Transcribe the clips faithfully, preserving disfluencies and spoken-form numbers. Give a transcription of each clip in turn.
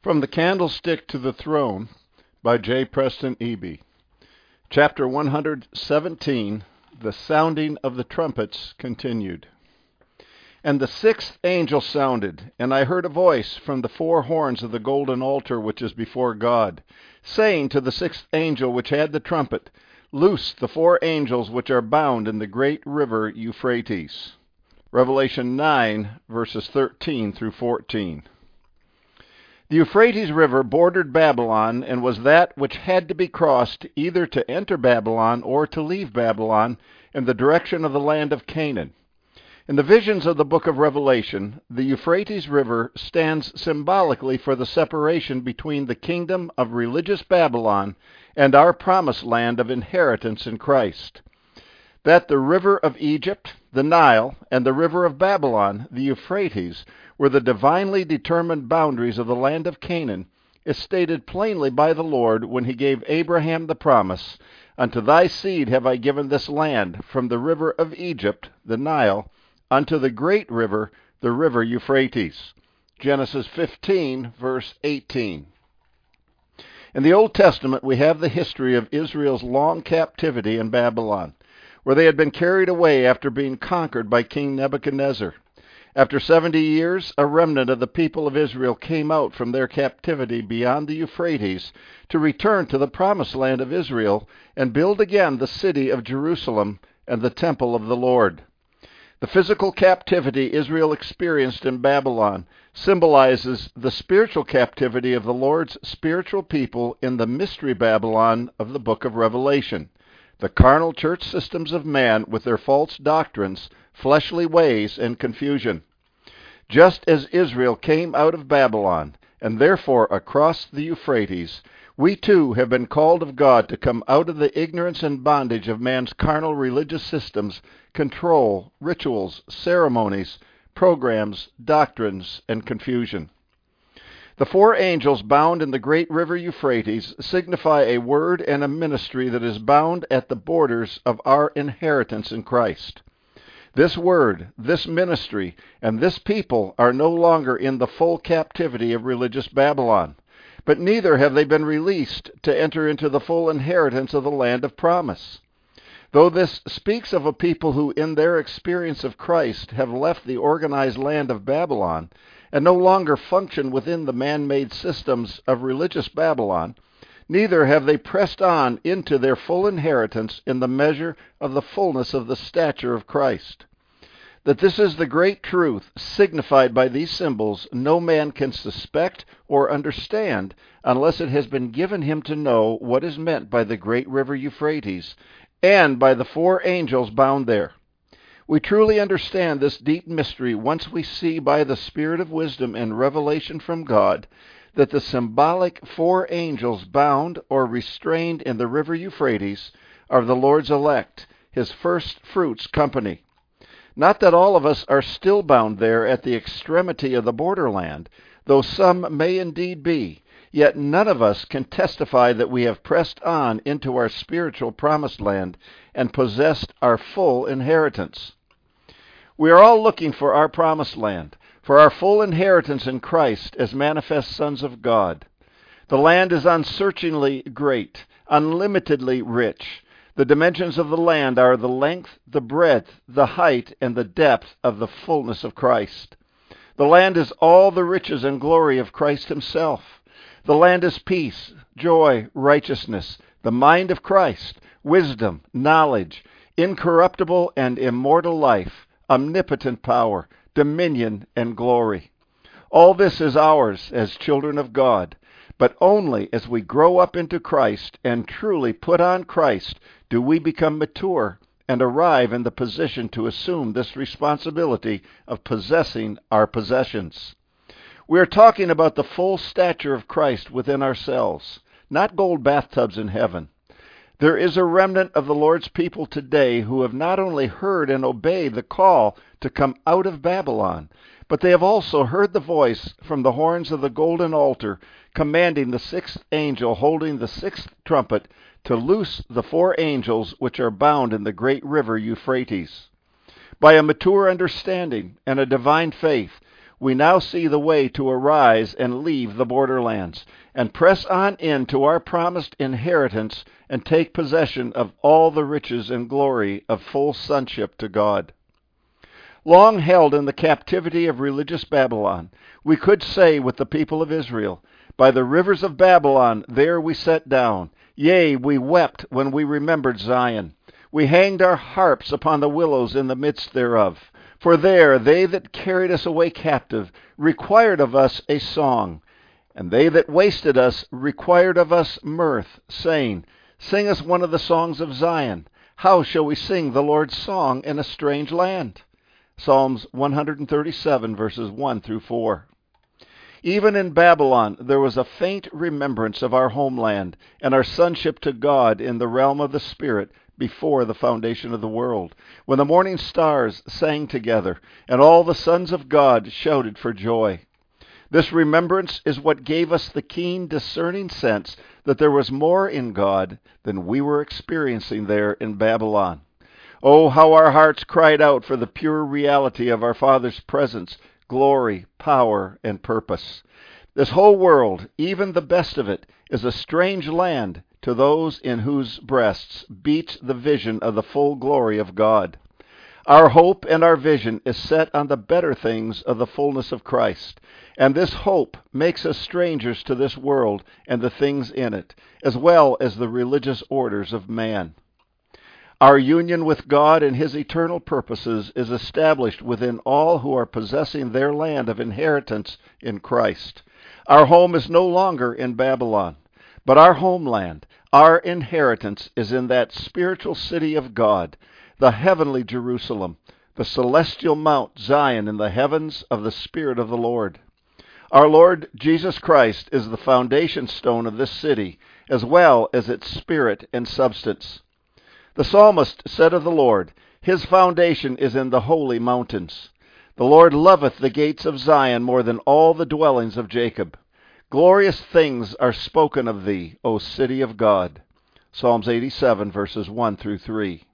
From the Candlestick to the Throne by J. Preston Eby. Chapter one hundred seventeen, The Sounding of the Trumpets Continued. And the sixth angel sounded, and I heard a voice from the four horns of the golden altar which is before God, saying to the sixth angel which had the trumpet, Loose the four angels which are bound in the great river Euphrates. Revelation nine, verses thirteen through fourteen. The Euphrates River bordered Babylon and was that which had to be crossed either to enter Babylon or to leave Babylon in the direction of the land of Canaan. In the visions of the book of Revelation, the Euphrates River stands symbolically for the separation between the kingdom of religious Babylon and our promised land of inheritance in Christ. That the river of Egypt, the Nile, and the river of Babylon, the Euphrates, were the divinely determined boundaries of the land of Canaan is stated plainly by the Lord when he gave Abraham the promise, Unto thy seed have I given this land, from the river of Egypt, the Nile, unto the great river, the river Euphrates. Genesis fifteen, verse eighteen. In the Old Testament, we have the history of Israel's long captivity in Babylon, where they had been carried away after being conquered by King Nebuchadnezzar. After seventy years, a remnant of the people of Israel came out from their captivity beyond the Euphrates to return to the promised land of Israel and build again the city of Jerusalem and the temple of the Lord. The physical captivity Israel experienced in Babylon symbolizes the spiritual captivity of the Lord's spiritual people in the mystery Babylon of the book of Revelation, the carnal church systems of man with their false doctrines, fleshly ways, and confusion. Just as Israel came out of Babylon, and therefore across the Euphrates, we too have been called of God to come out of the ignorance and bondage of man's carnal religious systems, control, rituals, ceremonies, programs, doctrines, and confusion. The four angels bound in the great river Euphrates signify a word and a ministry that is bound at the borders of our inheritance in Christ. This word, this ministry, and this people are no longer in the full captivity of religious Babylon, but neither have they been released to enter into the full inheritance of the land of promise. Though this speaks of a people who, in their experience of Christ, have left the organized land of Babylon and no longer function within the man-made systems of religious Babylon, neither have they pressed on into their full inheritance in the measure of the fullness of the stature of Christ. That this is the great truth signified by these symbols no man can suspect or understand unless it has been given him to know what is meant by the great river Euphrates and by the four angels bound there. We truly understand this deep mystery once we see by the Spirit of wisdom and revelation from God that the symbolic four angels bound or restrained in the river Euphrates are the Lord's elect, his first fruits company. Not that all of us are still bound there at the extremity of the borderland, though some may indeed be, yet none of us can testify that we have pressed on into our spiritual promised land and possessed our full inheritance. We are all looking for our promised land, for our full inheritance in Christ as manifest sons of God. The land is unsearchingly great, unlimitedly rich. The dimensions of the land are the length, the breadth, the height, and the depth of the fullness of Christ. The land is all the riches and glory of Christ himself. The land is peace, joy, righteousness, the mind of Christ, wisdom, knowledge, incorruptible and immortal life, omnipotent power, dominion, and glory. All this is ours as children of God, but only as we grow up into Christ and truly put on Christ do we become mature and arrive in the position to assume this responsibility of possessing our possessions. We are talking about the full stature of Christ within ourselves, not gold bathtubs in heaven. There is a remnant of the Lord's people today who have not only heard and obeyed the call to come out of Babylon, but they have also heard the voice from the horns of the golden altar commanding the sixth angel holding the sixth trumpet to loose the four angels which are bound in the great river Euphrates. By a mature understanding and a divine faith, we now see the way to arise and leave the borderlands, and press on into our promised inheritance and take possession of all the riches and glory of full sonship to God. Long held in the captivity of religious Babylon, we could say with the people of Israel, "By the rivers of Babylon there we sat down. Yea, we wept when we remembered Zion. We hanged our harps upon the willows in the midst thereof. For there they that carried us away captive required of us a song, and they that wasted us required of us mirth, saying, Sing us one of the songs of Zion. How shall we sing the Lord's song in a strange land?" Psalms one thirty-seven, verses one through four. Even in Babylon there was a faint remembrance of our homeland and our sonship to God in the realm of the Spirit before the foundation of the world, when the morning stars sang together and all the sons of God shouted for joy. This remembrance is what gave us the keen, discerning sense that there was more in God than we were experiencing there in Babylon. Oh, how our hearts cried out for the pure reality of our Father's presence, glory, power, and purpose. This whole world, even the best of it, is a strange land to those in whose breasts beats the vision of the full glory of God. Our hope and our vision is set on the better things of the fullness of Christ, and this hope makes us strangers to this world and the things in it, as well as the religious orders of man. Our union with God and His eternal purposes is established within all who are possessing their land of inheritance in Christ. Our home is no longer in Babylon, but our homeland, our inheritance, is in that spiritual city of God, the heavenly Jerusalem, the celestial Mount Zion in the heavens of the Spirit of the Lord. Our Lord Jesus Christ is the foundation stone of this city, as well as its spirit and substance. The psalmist said of the Lord, His foundation is in the holy mountains. The Lord loveth the gates of Zion more than all the dwellings of Jacob. Glorious things are spoken of thee, O city of God. Psalms eighty-seven, verses one through three.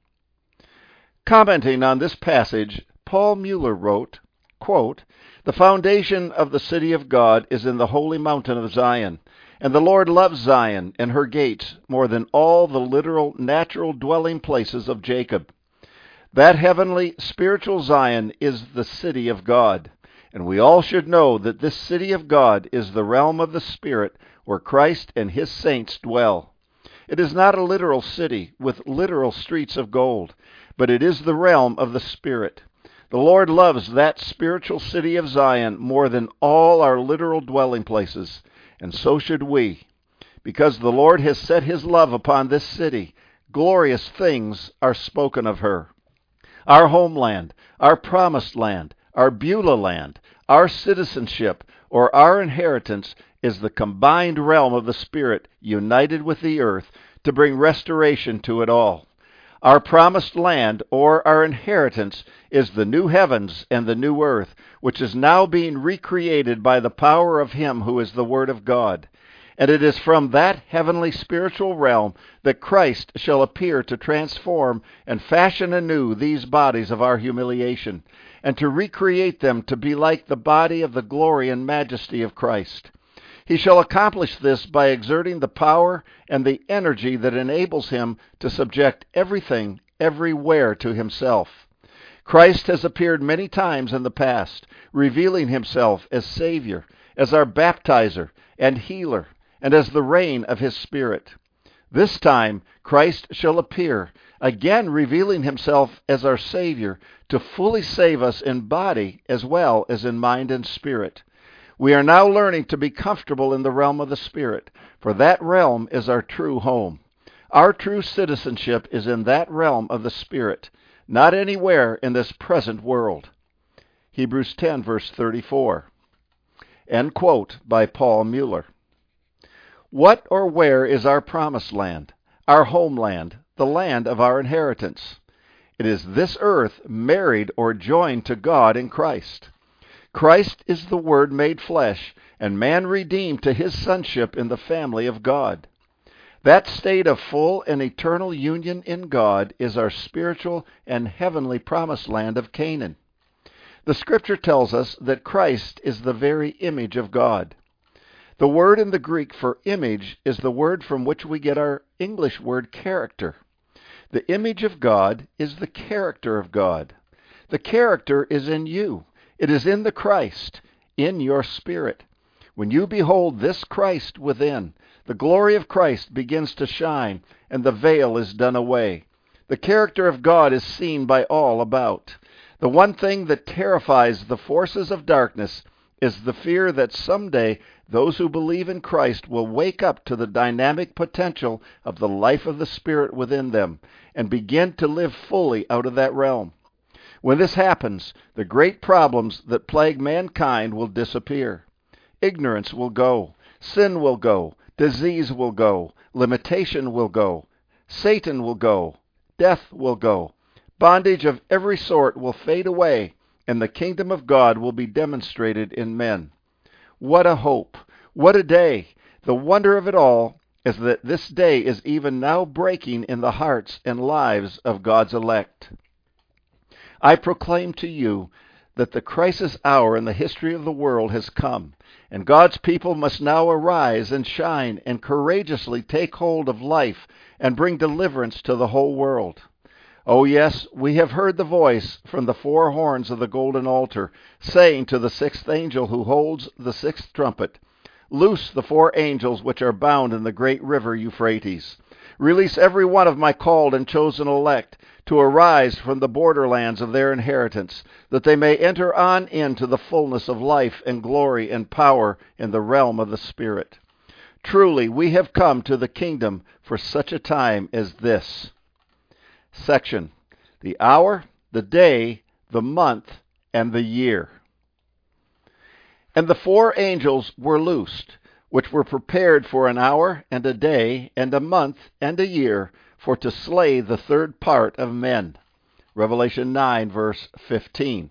Commenting on this passage, Paul Mueller wrote, quote, "The foundation of the city of God is in the holy mountain of Zion, and the Lord loves Zion and her gates more than all the literal natural dwelling places of Jacob. That heavenly spiritual Zion is the city of God, and we all should know that this city of God is the realm of the Spirit where Christ and His saints dwell. It is not a literal city with literal streets of gold, but it is the realm of the Spirit. The Lord loves that spiritual city of Zion more than all our literal dwelling places, and so should we. Because the Lord has set His love upon this city, glorious things are spoken of her. Our homeland, our promised land, our Beulah land, our citizenship, or our inheritance is the combined realm of the Spirit united with the earth to bring restoration to it all. Our promised land, or our inheritance, is the new heavens and the new earth, which is now being recreated by the power of Him who is the Word of God. And it is from that heavenly spiritual realm that Christ shall appear to transform and fashion anew these bodies of our humiliation, and to recreate them to be like the body of the glory and majesty of Christ. He shall accomplish this by exerting the power and the energy that enables Him to subject everything, everywhere to Himself. Christ has appeared many times in the past, revealing Himself as Savior, as our baptizer and healer, and as the rain of His Spirit. This time Christ shall appear, again revealing Himself as our Savior, to fully save us in body as well as in mind and spirit. We are now learning to be comfortable in the realm of the Spirit, for that realm is our true home. Our true citizenship is in that realm of the Spirit, not anywhere in this present world. Hebrews ten, verse thirty-four. End quote by Paul Mueller. What or where is our promised land, our homeland, the land of our inheritance? It is this earth married or joined to God in Christ. Christ is the Word made flesh, and man redeemed to His sonship in the family of God. That state of full and eternal union in God is our spiritual and heavenly promised land of Canaan. The Scripture tells us that Christ is the very image of God. The word in the Greek for image is the word from which we get our English word character. The image of God is the character of God. The character is in you. It is in the Christ, in your spirit. When you behold this Christ within, the glory of Christ begins to shine, and the veil is done away. The character of God is seen by all about. The one thing that terrifies the forces of darkness is the fear that someday those who believe in Christ will wake up to the dynamic potential of the life of the Spirit within them and begin to live fully out of that realm. When this happens, the great problems that plague mankind will disappear. Ignorance will go. Sin will go. Disease will go. Limitation will go. Satan will go. Death will go. Bondage of every sort will fade away, and the kingdom of God will be demonstrated in men. What a hope! What a day! The wonder of it all is that this day is even now breaking in the hearts and lives of God's elect. I proclaim to you that the crisis hour in the history of the world has come, and God's people must now arise and shine and courageously take hold of life and bring deliverance to the whole world. Oh yes, we have heard the voice from the four horns of the golden altar, saying to the sixth angel who holds the sixth trumpet, "Loose the four angels which are bound in the great river Euphrates. Release every one of my called and chosen elect to arise from the borderlands of their inheritance, that they may enter on into the fullness of life and glory and power in the realm of the Spirit." Truly, we have come to the kingdom for such a time as this. Section: the hour, the day, the month, and the year. And the four angels were loosed, which were prepared for an hour, and a day, and a month, and a year, for to slay the third part of men. Revelation nine, verse fifteen.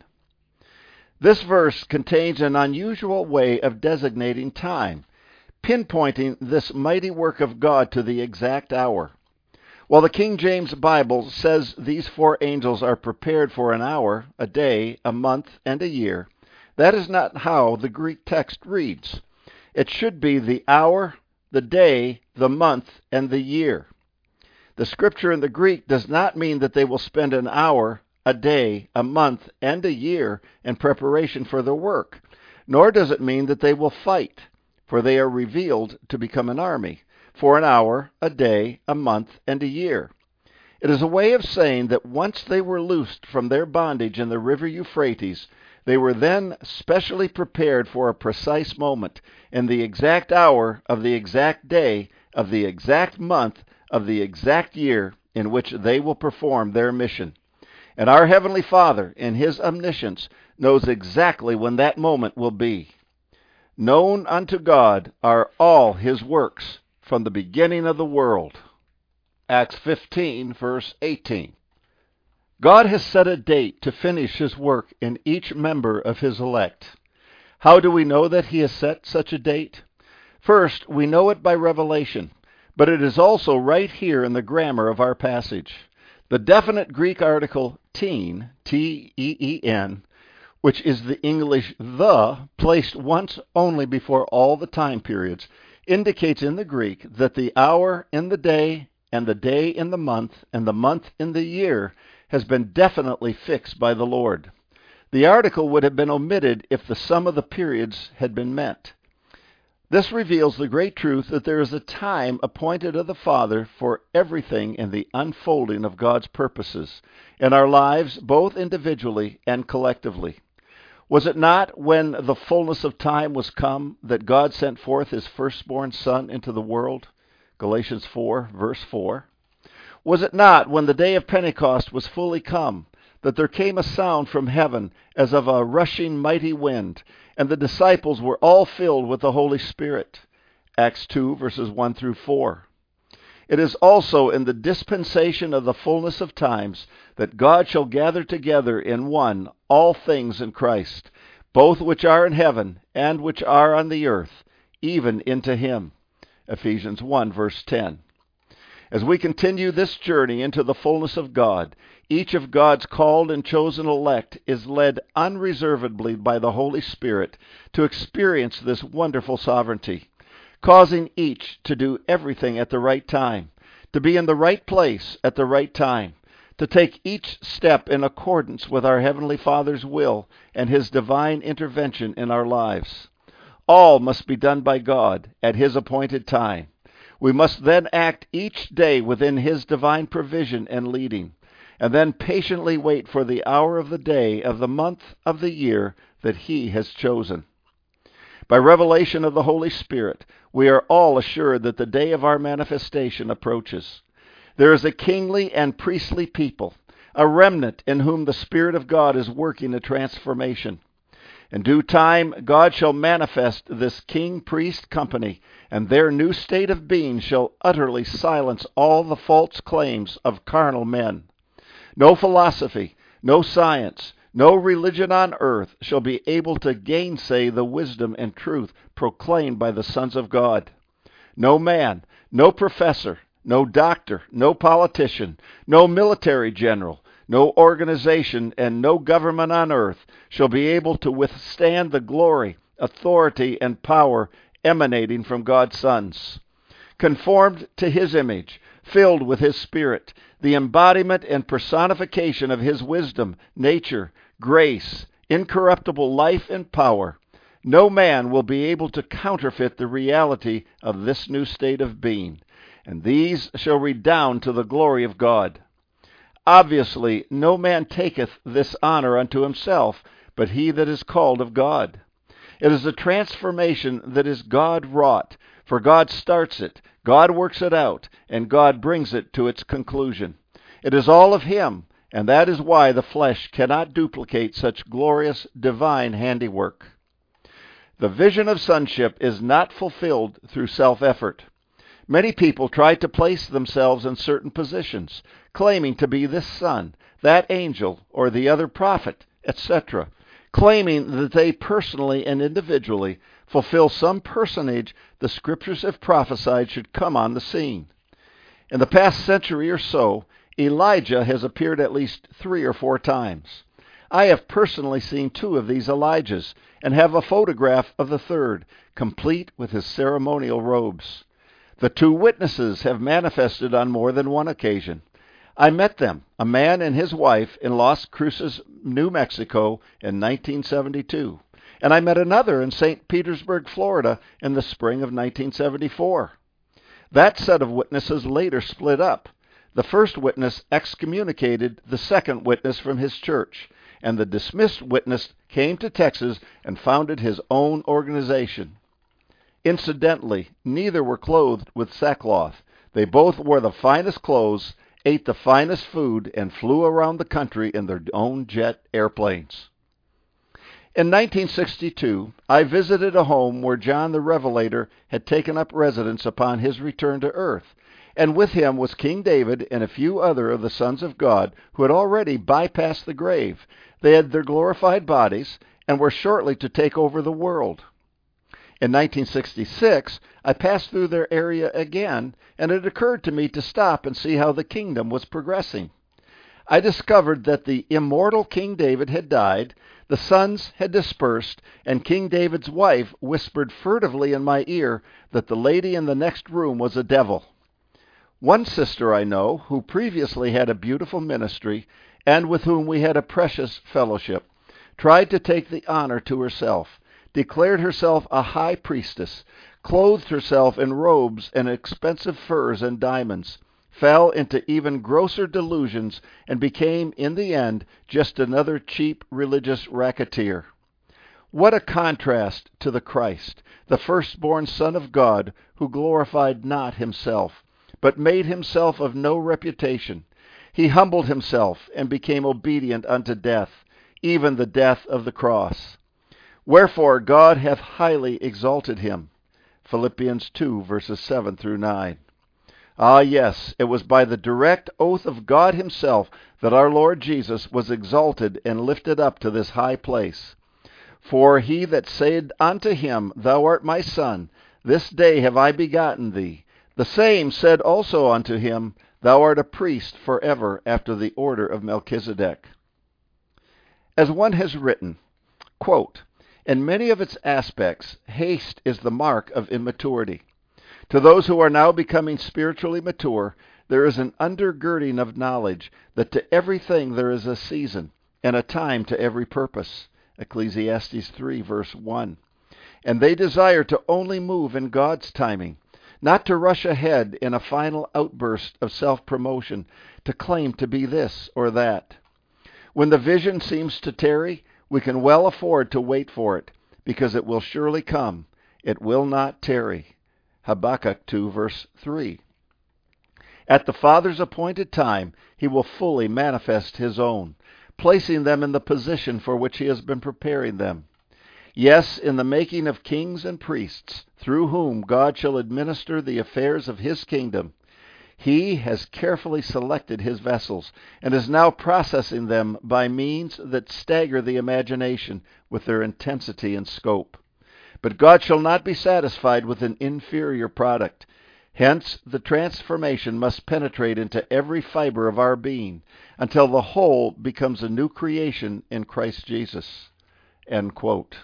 This verse contains an unusual way of designating time, pinpointing this mighty work of God to the exact hour. While the King James Bible says these four angels are prepared for an hour, a day, a month, and a year, that is not how the Greek text reads. It should be the hour, the day, the month, and the year. The Scripture in the Greek does not mean that they will spend an hour, a day, a month, and a year in preparation for their work, nor does it mean that they will fight, for they are revealed to become an army, for an hour, a day, a month, and a year. It is a way of saying that once they were loosed from their bondage in the river Euphrates, they were then specially prepared for a precise moment, in the exact hour of the exact day of the exact month of the exact year in which they will perform their mission. And our Heavenly Father, in His omniscience, knows exactly when that moment will be. Known unto God are all His works from the beginning of the world. Acts fifteen, verse eighteen. God has set a date to finish His work in each member of His elect. How do we know that He has set such a date? First, we know it by revelation, but it is also right here in the grammar of our passage. The definite Greek article teen, T E E N, which is the English the, placed once only before all the time periods, indicates in the Greek that the hour in the day, and the day in the month, and the month in the year has been definitely fixed by the Lord. The article would have been omitted if the sum of the periods had been met. This reveals the great truth that there is a time appointed of the Father for everything in the unfolding of God's purposes in our lives, both individually and collectively. Was it not when the fullness of time was come that God sent forth His firstborn Son into the world? Galatians four, verse four. Was it not when the day of Pentecost was fully come that there came a sound from heaven as of a rushing mighty wind, and the disciples were all filled with the Holy Spirit? Acts two, verses one through four. It is also in the dispensation of the fullness of times that God shall gather together in one all things in Christ, both which are in heaven and which are on the earth, even into Him. Ephesians one, verse ten. As we continue this journey into the fullness of God, each of God's called and chosen elect is led unreservedly by the Holy Spirit to experience this wonderful sovereignty, causing each to do everything at the right time, to be in the right place at the right time, to take each step in accordance with our Heavenly Father's will and His divine intervention in our lives. All must be done by God at His appointed time. We must then act each day within His divine provision and leading, and then patiently wait for the hour of the day, of the month, of the year that He has chosen. By revelation of the Holy Spirit, we are all assured that the day of our manifestation approaches. There is a kingly and priestly people, a remnant in whom the Spirit of God is working a transformation. In due time, God shall manifest this king-priest company, and their new state of being shall utterly silence all the false claims of carnal men. No philosophy, no science, no religion on earth shall be able to gainsay the wisdom and truth proclaimed by the sons of God. No man, no professor, no doctor, no politician, no military general, no organization, and no government on earth shall be able to withstand the glory, authority, and power emanating from God's sons. Conformed to His image, filled with His Spirit, the embodiment and personification of His wisdom, nature, grace, incorruptible life, and power, no man will be able to counterfeit the reality of this new state of being, and these shall redound to the glory of God. Obviously, no man taketh this honor unto himself, but he that is called of God. It is a transformation that is God-wrought, for God starts it, God works it out, and God brings it to its conclusion. It is all of Him, and that is why the flesh cannot duplicate such glorious divine handiwork. The vision of sonship is not fulfilled through self-effort. Many people try to place themselves in certain positions, claiming to be this son, that angel, or the other prophet, et cetera, claiming that they personally and individually fulfill some personage the Scriptures have prophesied should come on the scene. In the past century or so, Elijah has appeared at least three or four times. I have personally seen two of these Elijahs, and have a photograph of the third, complete with his ceremonial robes. The two witnesses have manifested on more than one occasion. I met them, a man and his wife, in Las Cruces, New Mexico, in nineteen seventy-two. And I met another in Saint Petersburg, Florida, in the spring of nineteen seventy-four. That set of witnesses later split up. The first witness excommunicated the second witness from his church, and the dismissed witness came to Texas and founded his own organization. Incidentally, neither were clothed with sackcloth. They both wore the finest clothes, ate the finest food, and flew around the country in their own jet airplanes. In nineteen sixty-two, I visited a home where John the Revelator had taken up residence upon his return to earth, and with him was King David and a few other of the sons of God who had already bypassed the grave. They had their glorified bodies and were shortly to take over the world. In nineteen sixty-six, I passed through their area again, and it occurred to me to stop and see how the kingdom was progressing. I discovered that the immortal King David had died, the sons had dispersed, and King David's wife whispered furtively in my ear that the lady in the next room was a devil. One sister I know, who previously had a beautiful ministry, and with whom we had a precious fellowship, tried to take the honor to herself, declared herself a high priestess, clothed herself in robes and expensive furs and diamonds, fell into even grosser delusions, and became, in the end, just another cheap religious racketeer. What a contrast to the Christ, the firstborn Son of God, who glorified not himself, but made himself of no reputation. He humbled himself and became obedient unto death, even the death of the cross. Wherefore God hath highly exalted him. Philippians two, verses seven through nine. Ah, yes, it was by the direct oath of God himself that our Lord Jesus was exalted and lifted up to this high place. For he that said unto him, Thou art my Son, this day have I begotten thee, The same said also unto him, Thou art a priest forever after the order of Melchizedek. As one has written, quote, in many of its aspects, haste is the mark of immaturity. To those who are now becoming spiritually mature, there is an undergirding of knowledge that to everything there is a season and a time to every purpose. Ecclesiastes three, verse one. And they desire to only move in God's timing, not to rush ahead in a final outburst of self-promotion to claim to be this or that. When the vision seems to tarry, we can well afford to wait for it, because it will surely come. It will not tarry. Habakkuk two, verse three. At the Father's appointed time, he will fully manifest his own, placing them in the position for which he has been preparing them. Yes, in the making of kings and priests, through whom God shall administer the affairs of his kingdom, he has carefully selected his vessels and is now processing them by means that stagger the imagination with their intensity and scope. But God shall not be satisfied with an inferior product. Hence, the transformation must penetrate into every fiber of our being until the whole becomes a new creation in Christ Jesus. End quote.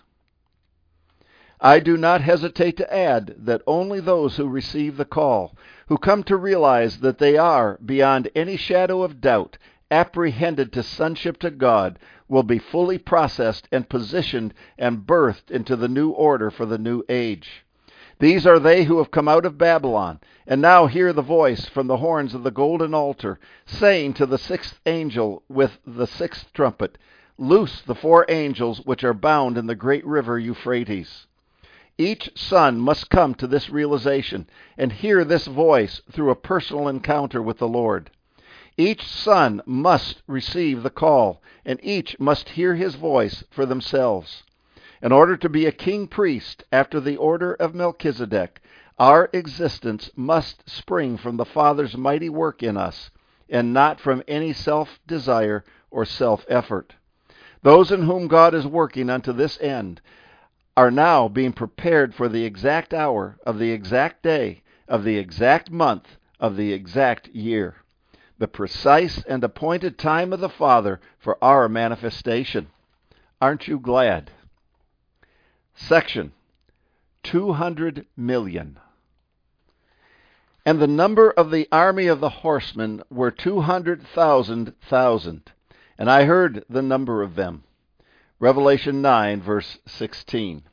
I do not hesitate to add that only those who receive the call, who come to realize that they are, beyond any shadow of doubt, apprehended to sonship to God, will be fully processed and positioned and birthed into the new order for the new age. These are they who have come out of Babylon, and now hear the voice from the horns of the golden altar, saying to the sixth angel with the sixth trumpet, Loose the four angels which are bound in the great river Euphrates. Each son must come to this realization and hear this voice through a personal encounter with the Lord. Each son must receive the call, and each must hear his voice for themselves. In order to be a king-priest after the order of Melchizedek, our existence must spring from the Father's mighty work in us, and not from any self-desire or self-effort. Those in whom God is working unto this end are now being prepared for the exact hour of the exact day, of the exact month, of the exact year, the precise and appointed time of the Father for our manifestation. Aren't you glad? Section two hundred million. And the number of the army of the horsemen were two hundred thousand thousand, and I heard the number of them. Revelation nine, verse sixteen.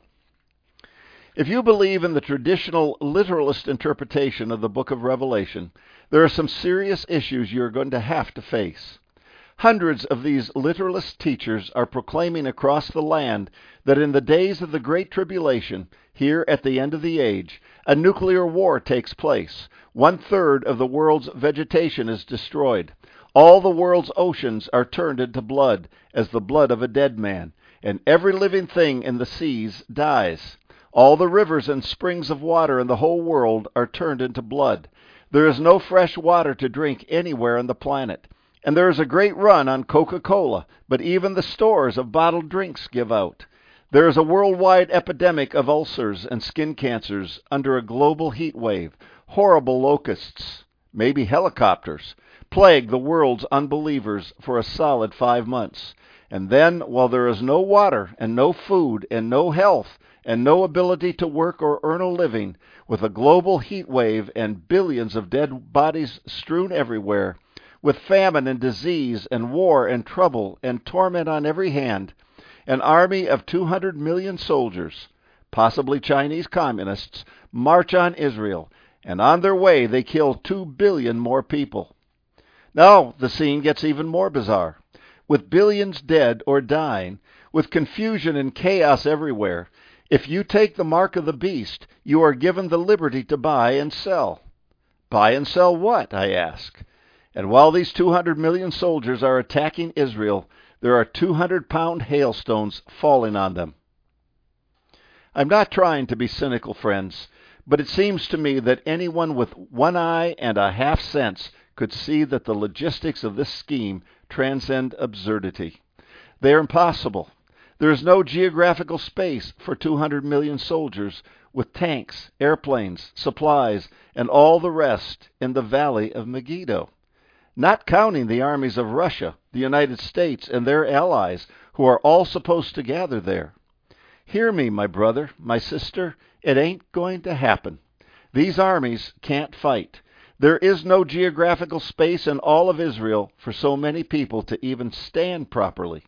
If you believe in the traditional literalist interpretation of the book of Revelation, there are some serious issues you are going to have to face. Hundreds of these literalist teachers are proclaiming across the land that in the days of the Great Tribulation, here at the end of the age, a nuclear war takes place. One-third of the world's vegetation is destroyed. All the world's oceans are turned into blood, as the blood of a dead man, and every living thing in the seas dies. All the rivers and springs of water in the whole world are turned into blood. There is no fresh water to drink anywhere on the planet. And there is a great run on Coca-Cola, but even the stores of bottled drinks give out. There is a worldwide epidemic of ulcers and skin cancers under a global heat wave. Horrible locusts, maybe helicopters, plague the world's unbelievers for a solid five months. And then, while there is no water and no food and no health and no ability to work or earn a living, with a global heat wave and billions of dead bodies strewn everywhere, with famine and disease and war and trouble and torment on every hand, an army of two hundred million soldiers, possibly Chinese communists, march on Israel, and on their way they kill two billion more people. Now the scene gets even more bizarre. With billions dead or dying, with confusion and chaos everywhere, if you take the mark of the beast, you are given the liberty to buy and sell. Buy and sell what, I ask? And while these two hundred million soldiers are attacking Israel, there are two hundred pound hailstones falling on them. I'm not trying to be cynical, friends, but it seems to me that anyone with one eye and a half sense could see that the logistics of this scheme transcend absurdity. They are impossible. There is no geographical space for two hundred million soldiers with tanks, airplanes, supplies, and all the rest in the valley of Megiddo, not counting the armies of Russia, the United States, and their allies, who are all supposed to gather there. Hear me, my brother, my sister, it ain't going to happen. These armies can't fight. There is no geographical space in all of Israel for so many people to even stand properly.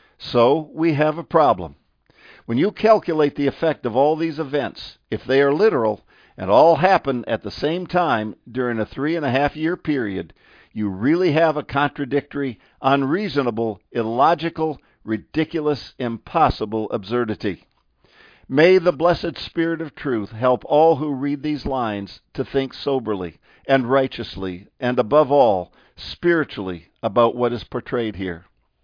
So we have a problem. When you calculate the effect of all these events, if they are literal and all happen at the same time during a three and a half year period, you really have a contradictory, unreasonable, illogical, ridiculous, impossible absurdity. May the blessed Spirit of truth help all who read these lines to think soberly and righteously and, above all, spiritually about what is portrayed here.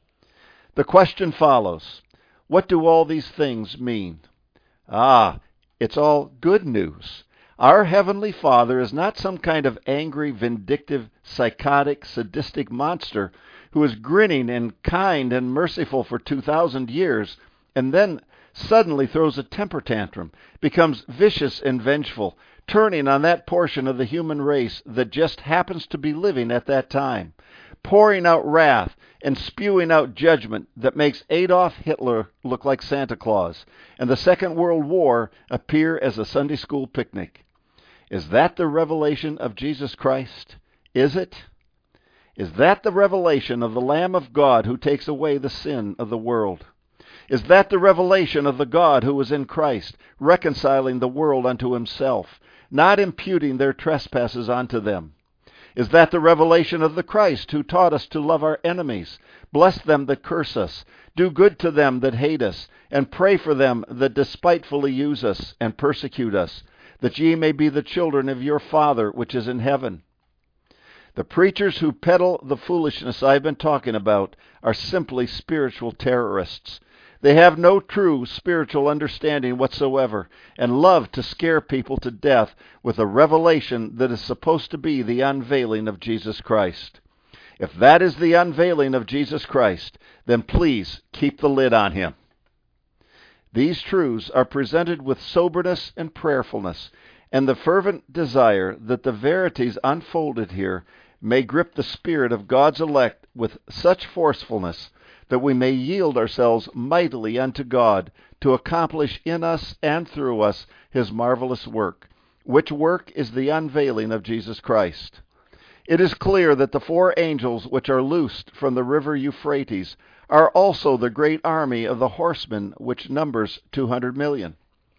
The question follows, what do all these things mean? Ah, it's all good news. Our Heavenly Father is not some kind of angry, vindictive, psychotic, sadistic monster who is grinning and kind and merciful for two thousand years and then suddenly throws a temper tantrum, becomes vicious and vengeful, turning on that portion of the human race that just happens to be living at that time, pouring out wrath and spewing out judgment that makes Adolf Hitler look like Santa Claus and the Second World War appear as a Sunday school picnic. Is that the revelation of Jesus Christ? Is it? Is that the revelation of the Lamb of God who takes away the sin of the world? Is that the revelation of the God who is in Christ, reconciling the world unto himself, not imputing their trespasses unto them? Is that the revelation of the Christ who taught us to love our enemies, bless them that curse us, do good to them that hate us, and pray for them that despitefully use us and persecute us, that ye may be the children of your Father which is in heaven? The preachers who peddle the foolishness I've been talking about are simply spiritual terrorists. They have no true spiritual understanding whatsoever and love to scare people to death with a revelation that is supposed to be the unveiling of Jesus Christ. If that is the unveiling of Jesus Christ, then please keep the lid on him. These truths are presented with soberness and prayerfulness, and the fervent desire that the verities unfolded here may grip the spirit of God's elect with such forcefulness that we may yield ourselves mightily unto God to accomplish in us and through us his marvelous work, which work is the unveiling of Jesus Christ. It is clear that the four angels which are loosed from the river Euphrates are also the great army of the horsemen, which numbers two hundred million.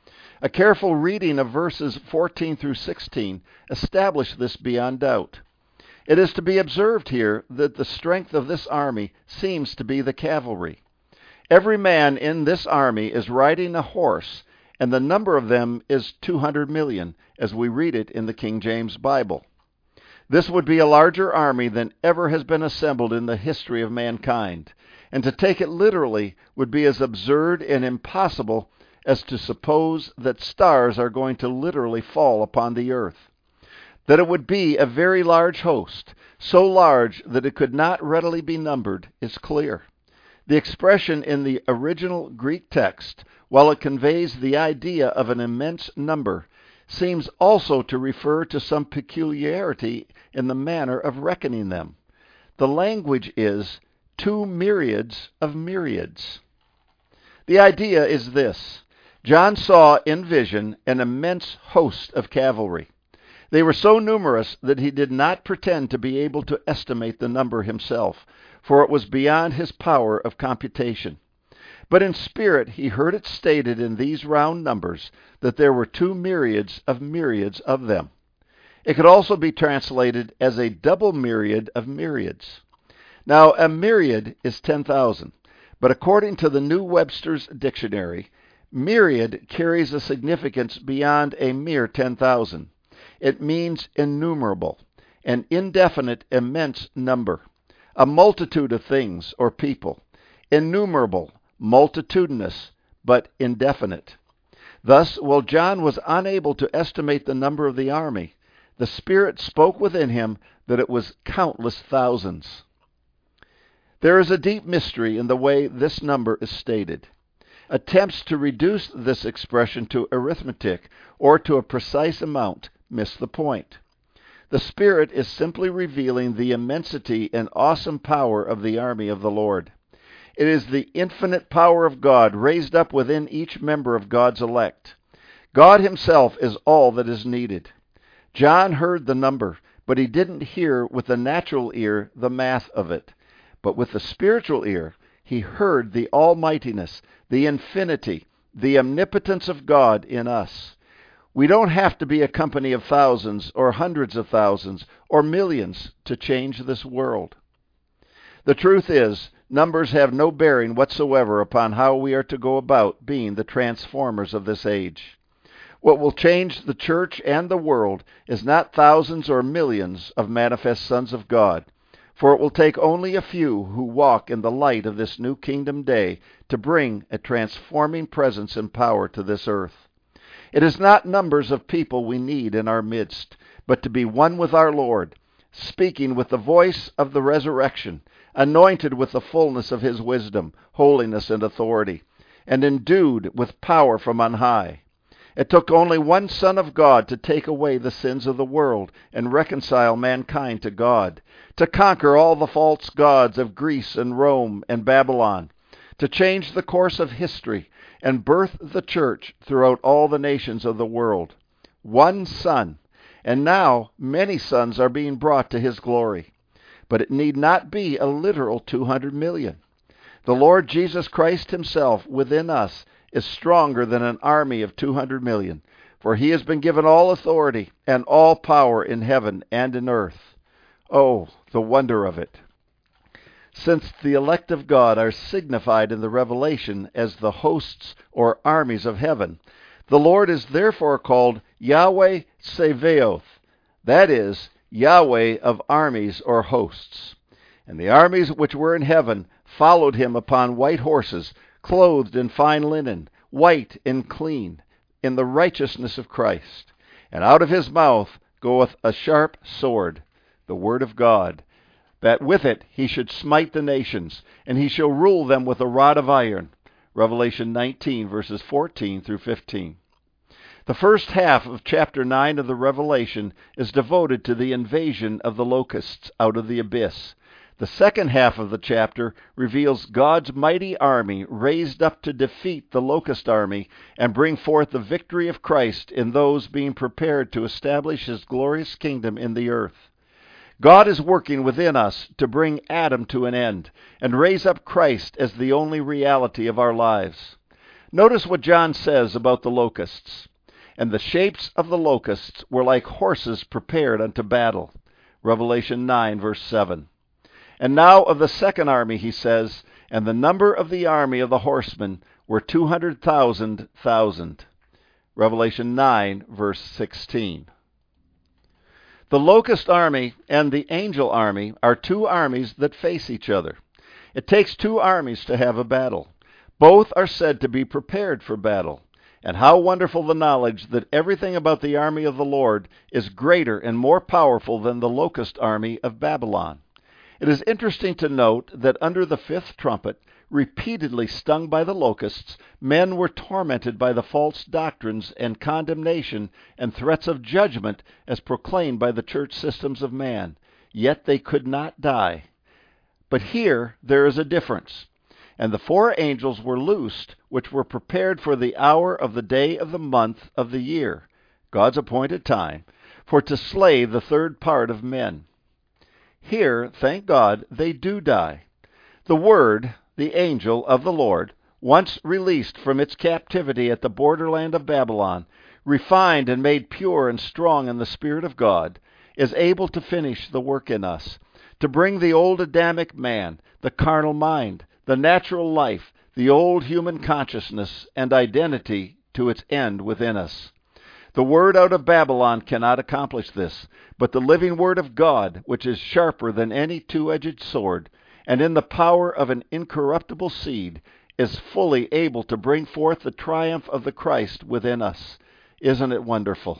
A careful reading of verses fourteen through sixteen establish this beyond doubt. It is to be observed here that the strength of this army seems to be the cavalry. Every man in this army is riding a horse, and the number of them is two hundred million, as we read it in the King James Bible. This would be a larger army than ever has been assembled in the history of mankind, and to take it literally would be as absurd and impossible as to suppose that stars are going to literally fall upon the earth. That it would be a very large host, so large that it could not readily be numbered, is clear. The expression in the original Greek text, while it conveys the idea of an immense number, seems also to refer to some peculiarity in the manner of reckoning them. The language is two myriads of myriads. The idea is this. John saw in vision an immense host of cavalry. They were so numerous that he did not pretend to be able to estimate the number himself, for it was beyond his power of computation. But in spirit he heard it stated in these round numbers that there were two myriads of myriads of them. It could also be translated as a double myriad of myriads. Now, a myriad is ten thousand, but according to the New Webster's Dictionary, myriad carries a significance beyond a mere ten thousand. It means innumerable, an indefinite, immense number, a multitude of things or people, innumerable, multitudinous, but indefinite. Thus, while John was unable to estimate the number of the army, the Spirit spoke within him that it was countless thousands. There is a deep mystery in the way this number is stated. Attempts to reduce this expression to arithmetic or to a precise amount miss the point. The Spirit is simply revealing the immensity and awesome power of the army of the Lord. It is the infinite power of God raised up within each member of God's elect. God himself is all that is needed. John heard the number, but he didn't hear with the natural ear the math of it. But with the spiritual ear, he heard the almightiness, the infinity, the omnipotence of God in us. We don't have to be a company of thousands or hundreds of thousands or millions to change this world. The truth is, numbers have no bearing whatsoever upon how we are to go about being the transformers of this age. What will change the church and the world is not thousands or millions of manifest sons of God, for it will take only a few who walk in the light of this new kingdom day to bring a transforming presence and power to this earth. It is not numbers of people we need in our midst, but to be one with our Lord, speaking with the voice of the resurrection, anointed with the fullness of his wisdom, holiness, and authority, and endued with power from on high. It took only one Son of God to take away the sins of the world and reconcile mankind to God, to conquer all the false gods of Greece and Rome and Babylon, to change the course of history and birth the church throughout all the nations of the world. One Son, and now many sons are being brought to his glory. But it need not be a literal two hundred million. The Lord Jesus Christ himself within us is stronger than an army of two hundred million, for he has been given all authority and all power in heaven and in earth. Oh, the wonder of it! Since the elect of God are signified in the Revelation as the hosts or armies of heaven, the Lord is therefore called Yahweh Sabaoth, that is, Yahweh of armies or hosts. And the armies which were in heaven followed him upon white horses, clothed in fine linen, white and clean, in the righteousness of Christ. And out of his mouth goeth a sharp sword, the word of God, that with it he should smite the nations, and he shall rule them with a rod of iron. Revelation nineteen, verses fourteen through fifteen. The first half of chapter nine of the Revelation is devoted to the invasion of the locusts out of the abyss. The second half of the chapter reveals God's mighty army raised up to defeat the locust army and bring forth the victory of Christ in those being prepared to establish his glorious kingdom in the earth. God is working within us to bring Adam to an end and raise up Christ as the only reality of our lives. Notice what John says about the locusts. And the shapes of the locusts were like horses prepared unto battle. Revelation nine, verse seven. And now of the second army he says, and the number of the army of the horsemen were two hundred thousand thousand. Revelation nine, verse sixteen. The locust army and the angel army are two armies that face each other. It takes two armies to have a battle. Both are said to be prepared for battle. And how wonderful the knowledge that everything about the army of the Lord is greater and more powerful than the locust army of Babylon. It is interesting to note that under the fifth trumpet, repeatedly stung by the locusts, men were tormented by the false doctrines and condemnation and threats of judgment as proclaimed by the church systems of man. Yet they could not die. But here there is a difference. And the four angels were loosed, which were prepared for the hour of the day of the month of the year, God's appointed time, for to slay the third part of men. Here, thank God, they do die. The Word, the angel of the Lord, once released from its captivity at the borderland of Babylon, refined and made pure and strong in the Spirit of God, is able to finish the work in us, to bring the old Adamic man, the carnal mind, the natural life, the old human consciousness and identity to its end within us. The word out of Babylon cannot accomplish this, but the living word of God, which is sharper than any two-edged sword, and in the power of an incorruptible seed, is fully able to bring forth the triumph of the Christ within us. Isn't it wonderful?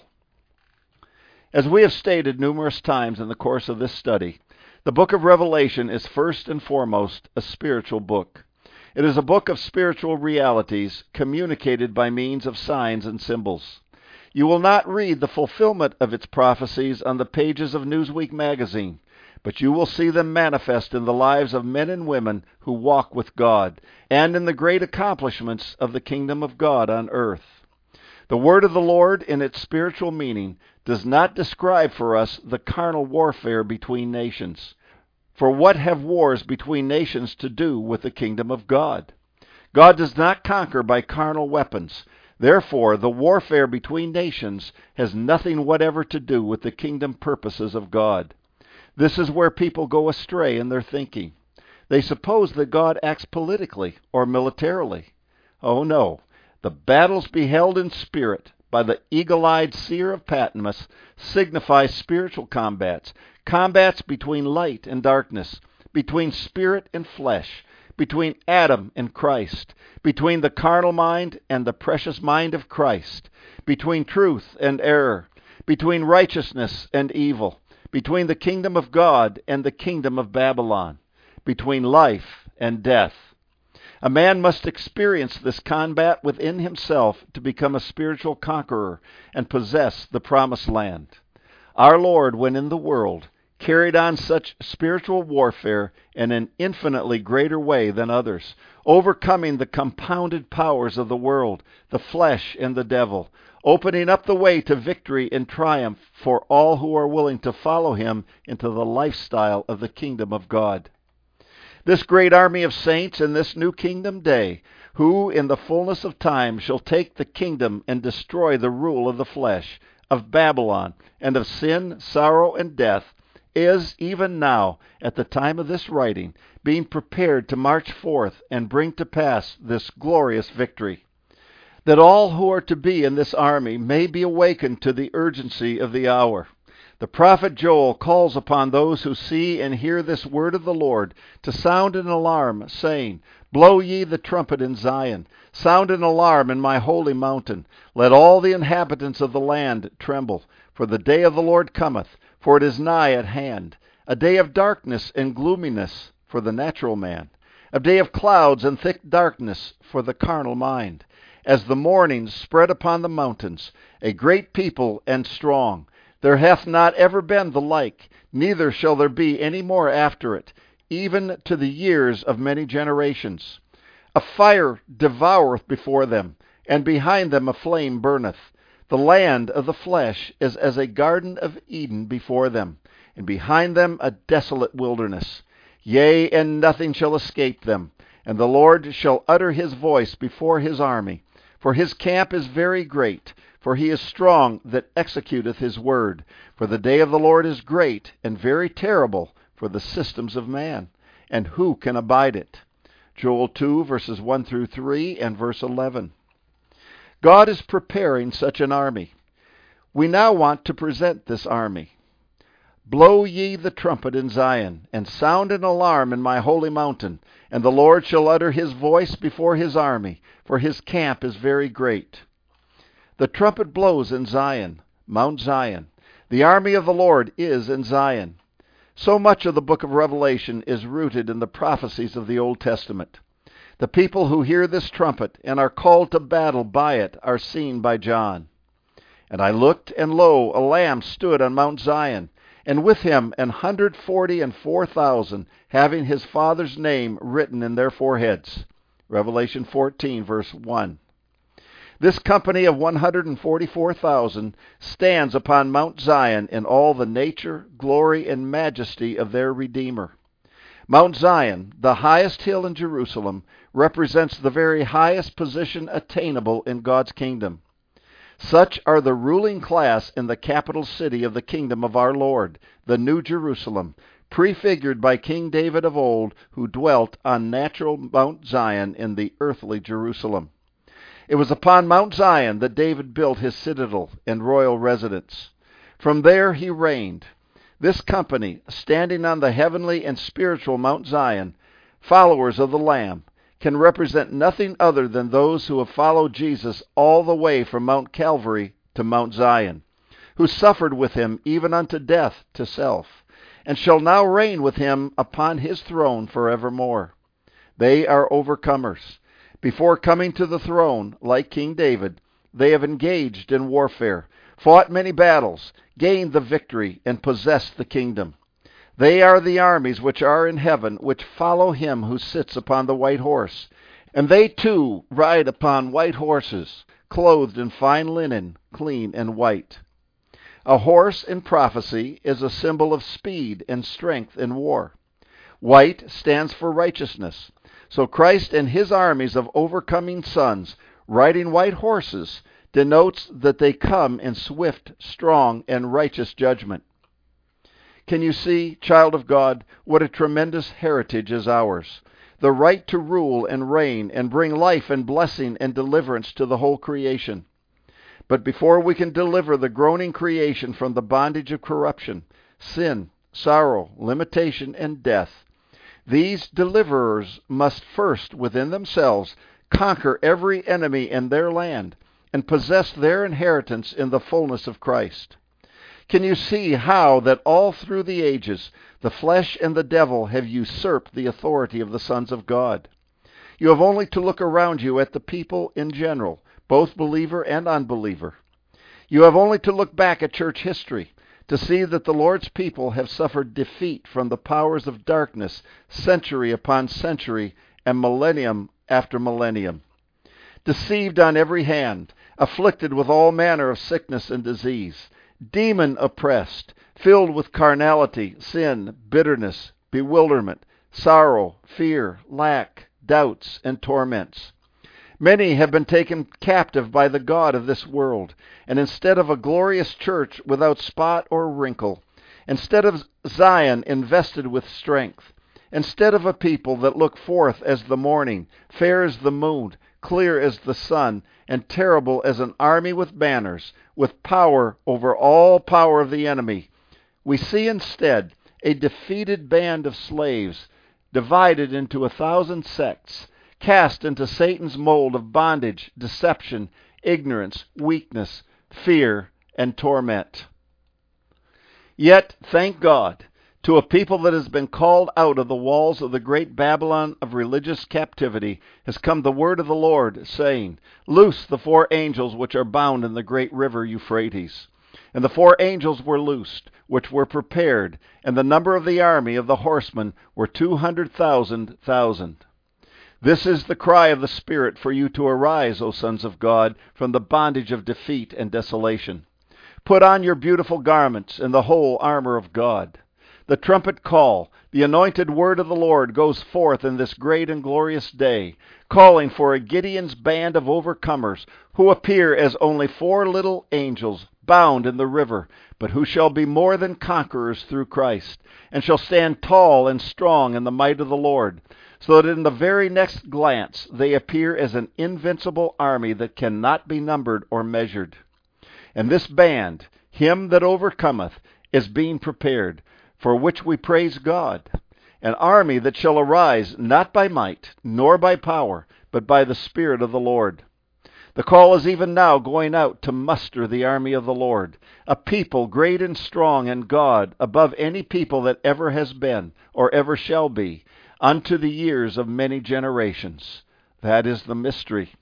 As we have stated numerous times in the course of this study, the book of Revelation is first and foremost a spiritual book. It is a book of spiritual realities communicated by means of signs and symbols. You will not read the fulfillment of its prophecies on the pages of Newsweek magazine, but you will see them manifest in the lives of men and women who walk with God, and in the great accomplishments of the kingdom of God on earth. The word of the Lord, in its spiritual meaning, does not describe for us the carnal warfare between nations. For what have wars between nations to do with the kingdom of God? God does not conquer by carnal weapons. Therefore, the warfare between nations has nothing whatever to do with the kingdom purposes of God. This is where people go astray in their thinking. They suppose that God acts politically or militarily. Oh no, the battles beheld in spirit by the eagle-eyed seer of Patmos signify spiritual combats, combats between light and darkness, between spirit and flesh, between Adam and Christ, between the carnal mind and the precious mind of Christ, between truth and error, between righteousness and evil, between the kingdom of God and the kingdom of Babylon, between life and death. A man must experience this combat within himself to become a spiritual conqueror and possess the promised land. Our Lord, when in the world, carried on such spiritual warfare in an infinitely greater way than others, overcoming the compounded powers of the world, the flesh, and the devil, opening up the way to victory and triumph for all who are willing to follow him into the lifestyle of the kingdom of God. This great army of saints in this new kingdom day, who in the fullness of time shall take the kingdom and destroy the rule of the flesh, of Babylon, and of sin, sorrow, and death, is even now, at the time of this writing, being prepared to march forth and bring to pass this glorious victory. That all who are to be in this army may be awakened to the urgency of the hour. The prophet Joel calls upon those who see and hear this word of the Lord to sound an alarm, saying, "Blow ye the trumpet in Zion, sound an alarm in my holy mountain. Let all the inhabitants of the land tremble, for the day of the Lord cometh, for it is nigh at hand, a day of darkness and gloominess for the natural man, a day of clouds and thick darkness for the carnal mind, as the morning spread upon the mountains, a great people and strong. There hath not ever been the like, neither shall there be any more after it, even to the years of many generations. A fire devoureth before them, and behind them a flame burneth. The land of the flesh is as a garden of Eden before them, and behind them a desolate wilderness. Yea, and nothing shall escape them, and the Lord shall utter his voice before his army. For his camp is very great, for he is strong that executeth his word. For the day of the Lord is great and very terrible for the systems of man, and who can abide it?" Joel two, verses one through three, and verse eleven. God is preparing such an army. We now want to present this army. "Blow ye the trumpet in Zion, and sound an alarm in my holy mountain, and the Lord shall utter his voice before his army, for his camp is very great." The trumpet blows in Zion, Mount Zion. The army of the Lord is in Zion. So much of the book of Revelation is rooted in the prophecies of the Old Testament. The people who hear this trumpet and are called to battle by it are seen by John. "And I looked, and lo, a Lamb stood on Mount Zion, and with him an hundred forty and four thousand, having his Father's name written in their foreheads." Revelation fourteen, verse one. This company of one hundred forty-four thousand stands upon Mount Zion in all the nature, glory, and majesty of their Redeemer. Mount Zion, the highest hill in Jerusalem, represents the very highest position attainable in God's kingdom. Such are the ruling class in the capital city of the kingdom of our Lord, the New Jerusalem, prefigured by King David of old, who dwelt on natural Mount Zion in the earthly Jerusalem. It was upon Mount Zion that David built his citadel and royal residence. From there he reigned. This company, standing on the heavenly and spiritual Mount Zion, followers of the Lamb, can represent nothing other than those who have followed Jesus all the way from Mount Calvary to Mount Zion, who suffered with him even unto death to self, and shall now reign with him upon his throne forevermore. They are overcomers. Before coming to the throne, like King David, they have engaged in warfare, fought many battles, gained the victory, and possessed the kingdom. They are the armies which are in heaven, which follow him who sits upon the white horse. And they too ride upon white horses, clothed in fine linen, clean and white. A horse in prophecy is a symbol of speed and strength in war. White stands for righteousness. So Christ and his armies of overcoming sons, riding white horses, denotes that they come in swift, strong, and righteous judgment. Can you see, child of God, what a tremendous heritage is ours? The right to rule and reign and bring life and blessing and deliverance to the whole creation. But before we can deliver the groaning creation from the bondage of corruption, sin, sorrow, limitation, and death, these deliverers must first, within themselves, conquer every enemy in their land and possess their inheritance in the fullness of Christ. Can you see how that all through the ages the flesh and the devil have usurped the authority of the sons of God? You have only to look around you at the people in general, both believer and unbeliever. You have only to look back at church history to see that the Lord's people have suffered defeat from the powers of darkness century upon century and millennium after millennium. Deceived on every hand, afflicted with all manner of sickness and disease, demon-oppressed, filled with carnality, sin, bitterness, bewilderment, sorrow, fear, lack, doubts, and torments. Many have been taken captive by the god of this world, and instead of a glorious church without spot or wrinkle, instead of Zion invested with strength, instead of a people that look forth as the morning, fair as the moon, clear as the sun, and terrible as an army with banners, with power over all power of the enemy, we see instead a defeated band of slaves, divided into a thousand sects, cast into Satan's mold of bondage, deception, ignorance, weakness, fear, and torment. Yet, thank God, to a people that has been called out of the walls of the great Babylon of religious captivity has come the word of the Lord, saying, Loose the four angels which are bound in the great river Euphrates. And the four angels were loosed, which were prepared, and the number of the army of the horsemen were two hundred thousand thousand. This is the cry of the Spirit for you to arise, O sons of God, from the bondage of defeat and desolation. Put on your beautiful garments and the whole armor of God. The trumpet call, the anointed word of the Lord goes forth in this great and glorious day, calling for a Gideon's band of overcomers, who appear as only four little angels bound in the river, but who shall be more than conquerors through Christ, and shall stand tall and strong in the might of the Lord, so that in the very next glance they appear as an invincible army that cannot be numbered or measured. And this band, him that overcometh, is being prepared, for which we praise God, an army that shall arise not by might, nor by power, but by the Spirit of the Lord. The call is even now going out to muster the army of the Lord, a people great and strong in God, above any people that ever has been, or ever shall be, unto the years of many generations. That is the mystery.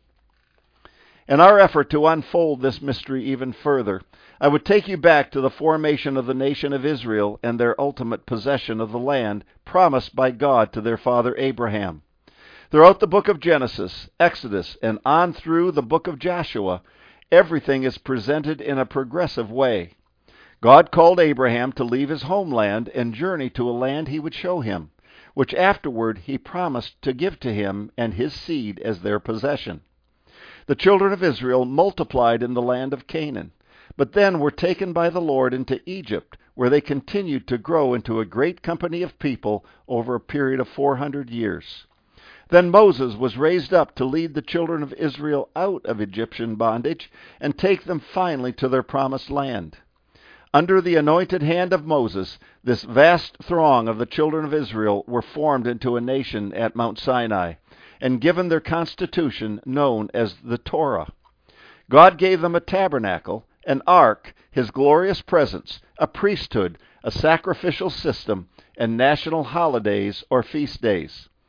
In our effort to unfold this mystery even further, I would take you back to the formation of the nation of Israel and their ultimate possession of the land promised by God to their father Abraham. Throughout the book of Genesis, Exodus, and on through the book of Joshua, everything is presented in a progressive way. God called Abraham to leave his homeland and journey to a land he would show him, which afterward he promised to give to him and his seed as their possession. The children of Israel multiplied in the land of Canaan, but then were taken by the Lord into Egypt, where they continued to grow into a great company of people over a period of four hundred years. Then Moses was raised up to lead the children of Israel out of Egyptian bondage and take them finally to their promised land. Under the anointed hand of Moses, this vast throng of the children of Israel were formed into a nation at Mount Sinai, and given their constitution known as the Torah. God gave them a tabernacle, an ark, his glorious presence, a priesthood, a sacrificial system, and national holidays or feast days.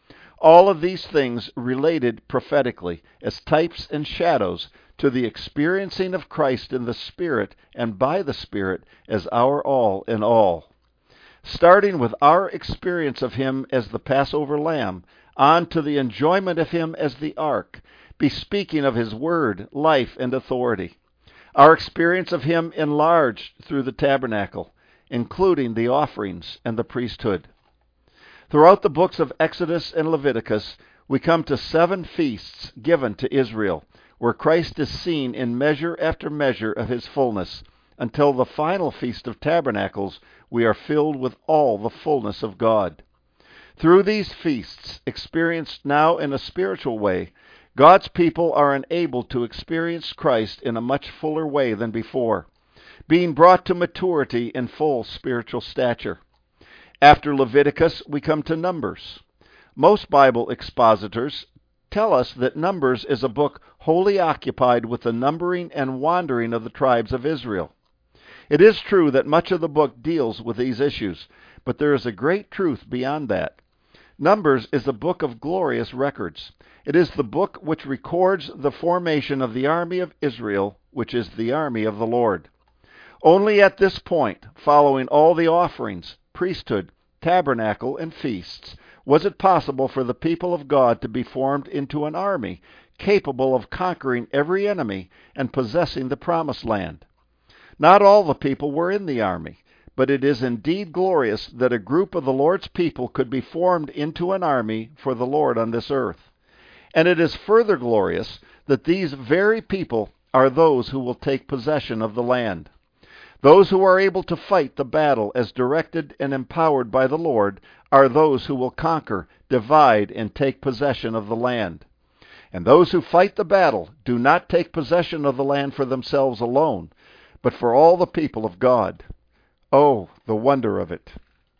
All of these things related prophetically, as types and shadows, to the experiencing of Christ in the Spirit and by the Spirit as our all in all. Starting with our experience of Him as the Passover Lamb, on to the enjoyment of Him as the Ark, bespeaking of His word, life, and authority. Our experience of Him enlarged through the tabernacle, including the offerings and the priesthood. Throughout the books of Exodus and Leviticus, we come to seven feasts given to Israel, where Christ is seen in measure after measure of His fullness, until the final Feast of Tabernacles, we are filled with all the fullness of God. Through these feasts, experienced now in a spiritual way, God's people are enabled to experience Christ in a much fuller way than before, being brought to maturity in full spiritual stature. After Leviticus, we come to Numbers. Most Bible expositors tell us that Numbers is a book wholly occupied with the numbering and wandering of the tribes of Israel. It is true that much of the book deals with these issues, but there is a great truth beyond that. Numbers is a book of glorious records. It is the book which records the formation of the army of Israel, which is the army of the Lord. Only at this point, following all the offerings, priesthood, tabernacle, and feasts, was it possible for the people of God to be formed into an army capable of conquering every enemy and possessing the promised land. Not all the people were in the army, but it is indeed glorious that a group of the Lord's people could be formed into an army for the Lord on this earth. And it is further glorious that these very people are those who will take possession of the land. Those who are able to fight the battle as directed and empowered by the Lord are those who will conquer, divide, and take possession of the land. And those who fight the battle do not take possession of the land for themselves alone, but for all the people of God. Oh, the wonder of it.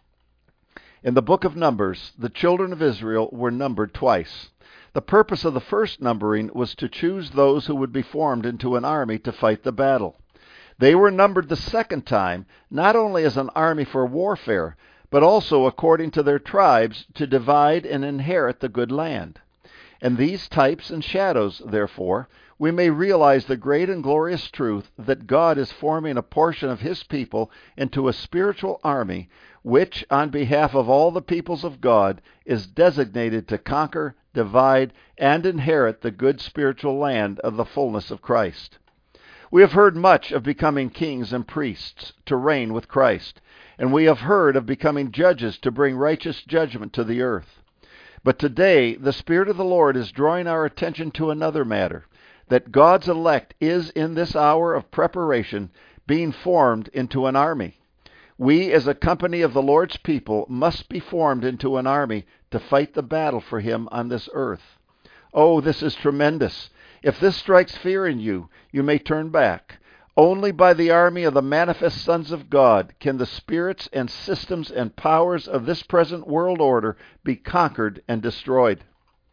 In the book of Numbers, the children of Israel were numbered twice. The purpose of the first numbering was to choose those who would be formed into an army to fight the battle. They were numbered the second time, not only as an army for warfare, but also according to their tribes to divide and inherit the good land. In these types and shadows, therefore, we may realize the great and glorious truth that God is forming a portion of His people into a spiritual army, which, on behalf of all the peoples of God, is designated to conquer, divide, and inherit the good spiritual land of the fullness of Christ. We have heard much of becoming kings and priests to reign with Christ, and we have heard of becoming judges to bring righteous judgment to the earth. But today, the Spirit of the Lord is drawing our attention to another matter, that God's elect is in this hour of preparation being formed into an army. We, as a company of the Lord's people, must be formed into an army to fight the battle for Him on this earth. Oh, this is tremendous. If this strikes fear in you, you may turn back. Only by the army of the manifest sons of God can the spirits and systems and powers of this present world order be conquered and destroyed.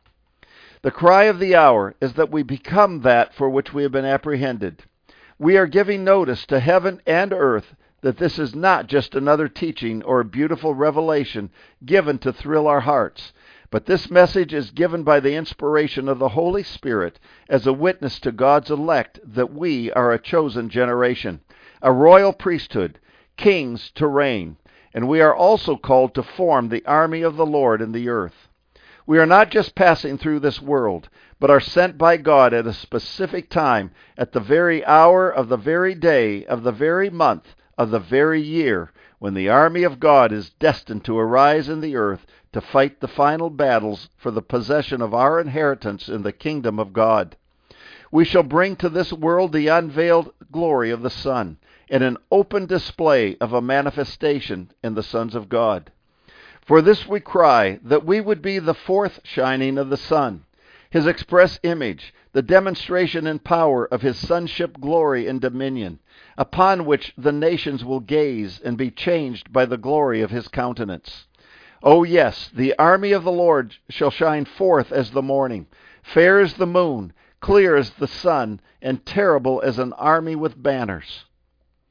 The cry of the hour is that we become that for which we have been apprehended. We are giving notice to heaven and earth that this is not just another teaching or a beautiful revelation given to thrill our hearts, but this message is given by the inspiration of the Holy Spirit as a witness to God's elect that we are a chosen generation, a royal priesthood, kings to reign, and we are also called to form the army of the Lord in the earth. We are not just passing through this world, but are sent by God at a specific time, at the very hour of the very day of the very month of the very year, when the army of God is destined to arise in the earth to fight the final battles for the possession of our inheritance in the kingdom of God. We shall bring to this world the unveiled glory of the Son, and an open display of a manifestation in the sons of God. For this we cry, that we would be the fourth shining of the sun, His express image, the demonstration and power of His sonship glory and dominion, upon which the nations will gaze and be changed by the glory of His countenance. Oh yes, the army of the Lord shall shine forth as the morning, fair as the moon, clear as the sun, and terrible as an army with banners.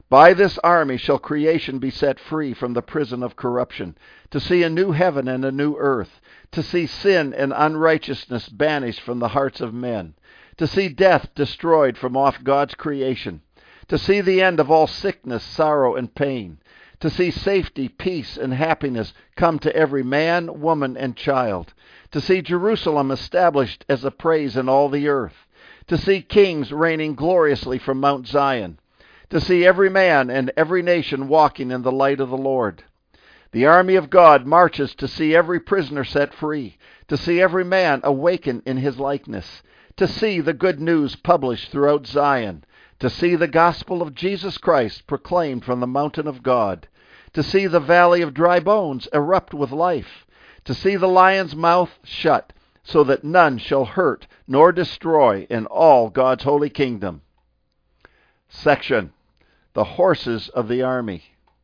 By this army shall creation be set free from the prison of corruption, to see a new heaven and a new earth, to see sin and unrighteousness banished from the hearts of men, to see death destroyed from off God's creation, to see the end of all sickness, sorrow, and pain, to see safety, peace, and happiness come to every man, woman, and child, to see Jerusalem established as a praise in all the earth, to see kings reigning gloriously from Mount Zion, to see every man and every nation walking in the light of the Lord. The army of God marches to see every prisoner set free, to see every man awaken in his likeness, to see the good news published throughout Zion, to see the gospel of Jesus Christ proclaimed from the mountain of God, to see the valley of dry bones erupt with life, to see the lion's mouth shut, so that none shall hurt nor destroy in all God's holy kingdom. Section: The horses of the army.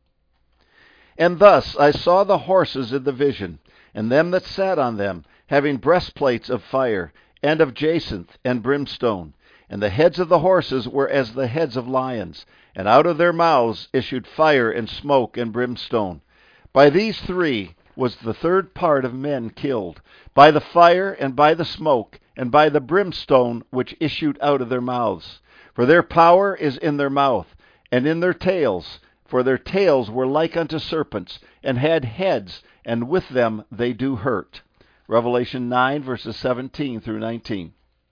And thus I saw the horses in the vision, and them that sat on them, having breastplates of fire, and of jacinth and brimstone. And the heads of the horses were as the heads of lions, and out of their mouths issued fire and smoke and brimstone. By these three was the third part of men killed, by the fire and by the smoke, and by the brimstone which issued out of their mouths. For their power is in their mouth, and in their tails, for their tails were like unto serpents, and had heads, and with them they do hurt. Revelation nine, verses seventeen through nineteen.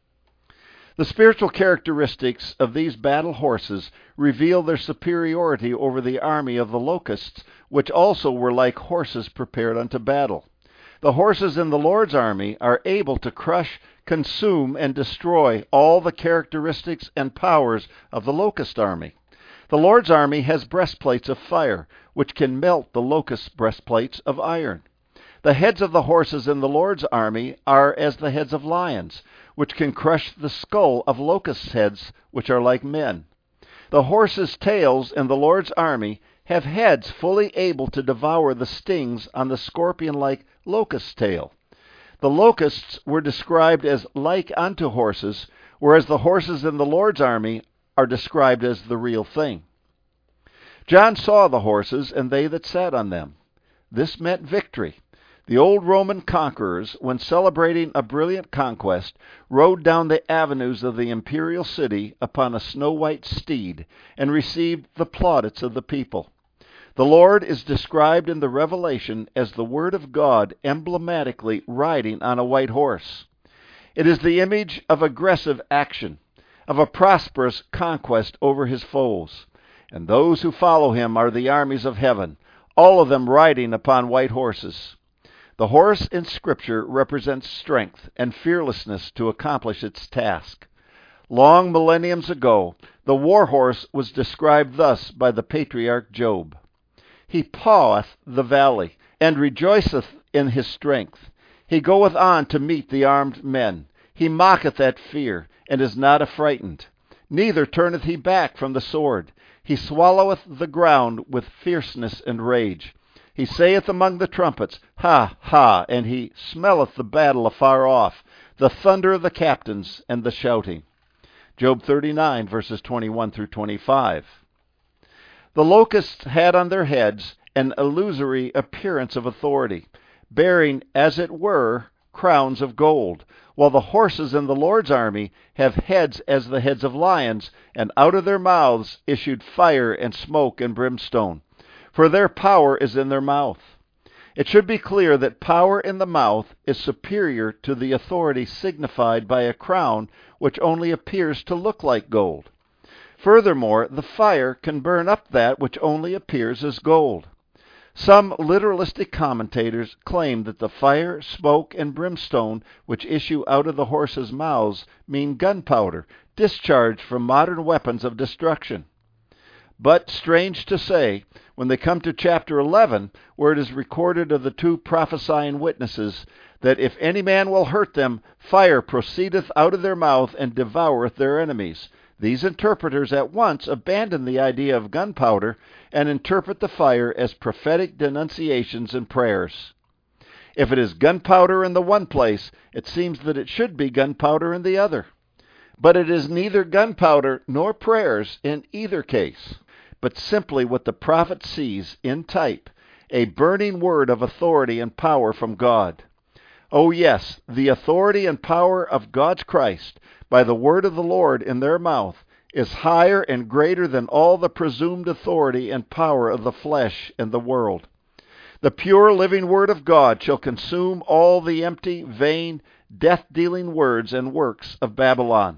The spiritual characteristics of these battle horses reveal their superiority over the army of the locusts, which also were like horses prepared unto battle. The horses in the Lord's army are able to crush, consume, and destroy all the characteristics and powers of the locust army. The Lord's army has breastplates of fire, which can melt the locust breastplates of iron. The heads of the horses in the Lord's army are as the heads of lions, which can crush the skull of locusts' heads, which are like men. The horses' tails in the Lord's army have heads fully able to devour the stings on the scorpion-like locust's tail. The locusts were described as like unto horses, whereas the horses in the Lord's army are described as the real thing. John saw the horses and they that sat on them. This meant victory. The old Roman conquerors, when celebrating a brilliant conquest, rode down the avenues of the imperial city upon a snow-white steed, and received the plaudits of the people. The Lord is described in the Revelation as the Word of God emblematically riding on a white horse. It is the image of aggressive action, of a prosperous conquest over his foes. And those who follow him are the armies of heaven, all of them riding upon white horses. The horse in Scripture represents strength and fearlessness to accomplish its task. Long millenniums ago, the war horse was described thus by the patriarch Job. He paweth the valley, and rejoiceth in his strength. He goeth on to meet the armed men. He mocketh at fear, and is not affrighted. Neither turneth he back from the sword. He swalloweth the ground with fierceness and rage. He saith among the trumpets, Ha, ha, and he smelleth the battle afar off, the thunder of the captains and the shouting. Job thirty-nine, verses twenty-one through twenty-five. The locusts had on their heads an illusory appearance of authority, bearing, as it were, crowns of gold, while the horses in the Lord's army have heads as the heads of lions, and out of their mouths issued fire and smoke and brimstone. For their power is in their mouth. It should be clear that power in the mouth is superior to the authority signified by a crown which only appears to look like gold. Furthermore, the fire can burn up that which only appears as gold. Some literalistic commentators claim that the fire, smoke, and brimstone which issue out of the horses' mouths mean gunpowder, discharged from modern weapons of destruction. But, strange to say, when they come to chapter eleven, where it is recorded of the two prophesying witnesses, that if any man will hurt them, fire proceedeth out of their mouth and devoureth their enemies, these interpreters at once abandon the idea of gunpowder and interpret the fire as prophetic denunciations and prayers. If it is gunpowder in the one place, it seems that it should be gunpowder in the other. But it is neither gunpowder nor prayers in either case. but simply what the prophet sees in type, a burning word of authority and power from God. Oh yes, the authority and power of God's Christ by the word of the Lord in their mouth is higher and greater than all the presumed authority and power of the flesh and the world. The pure living word of God shall consume all the empty, vain, death-dealing words and works of Babylon.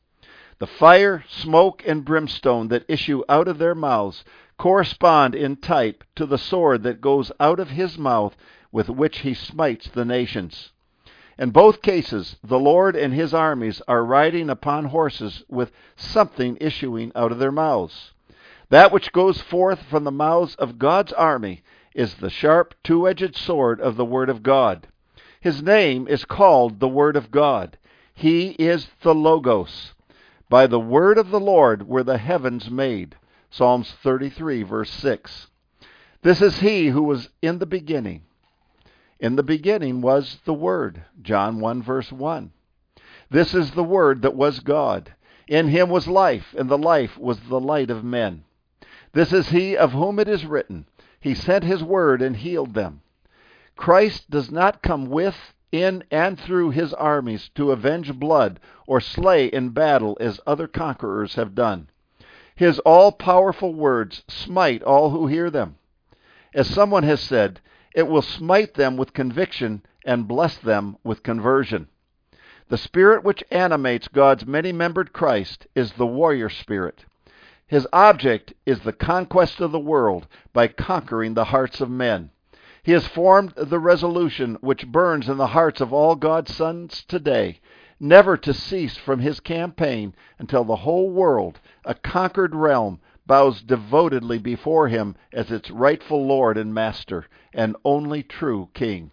The fire, smoke, and brimstone that issue out of their mouths correspond in type to the sword that goes out of his mouth with which he smites the nations. In both cases, the Lord and his armies are riding upon horses with something issuing out of their mouths. That which goes forth from the mouths of God's army is the sharp, two-edged sword of the Word of God. His name is called the Word of God. He is the Logos. By the word of the Lord were the heavens made. Psalms thirty-three, verse six. This is he who was in the beginning. In the beginning was the Word. John one, verse one. This is the Word that was God. In him was life, and the life was the light of men. This is he of whom it is written, He sent his word and healed them. Christ does not come with, in, and through his armies to avenge blood or slay in battle as other conquerors have done. His all-powerful words smite all who hear them. As someone has said, it will smite them with conviction and bless them with conversion. The spirit which animates God's many-membered Christ is the warrior spirit. His object is the conquest of the world by conquering the hearts of men. He has formed the resolution which burns in the hearts of all God's sons today, never to cease from his campaign until the whole world, a conquered realm, bows devotedly before him as its rightful Lord and Master, and only true King.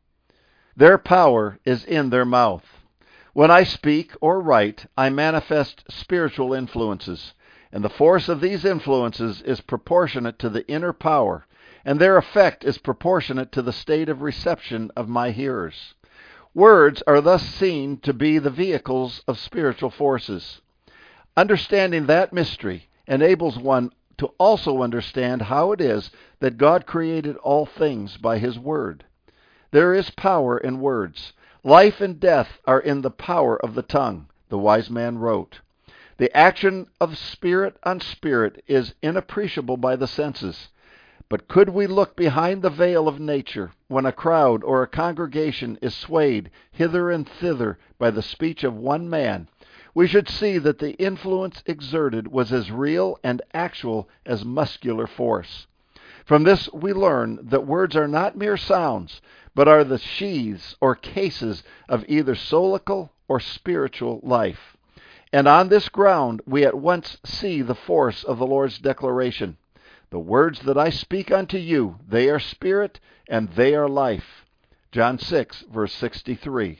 Their power is in their mouth. When I speak or write, I manifest spiritual influences, and the force of these influences is proportionate to the inner power, and their effect is proportionate to the state of reception of my hearers. Words are thus seen to be the vehicles of spiritual forces. Understanding that mystery enables one to also understand how it is that God created all things by his word. There is power in words. Life and death are in the power of the tongue, the wise man wrote. The action of spirit on spirit is inappreciable by the senses. But could we look behind the veil of nature when a crowd or a congregation is swayed hither and thither by the speech of one man, we should see that the influence exerted was as real and actual as muscular force. From this we learn that words are not mere sounds, but are the sheaths or cases of either soulical or spiritual life. And on this ground we at once see the force of the Lord's declaration. The words that I speak unto you, they are spirit and they are life. John six, verse sixty-three.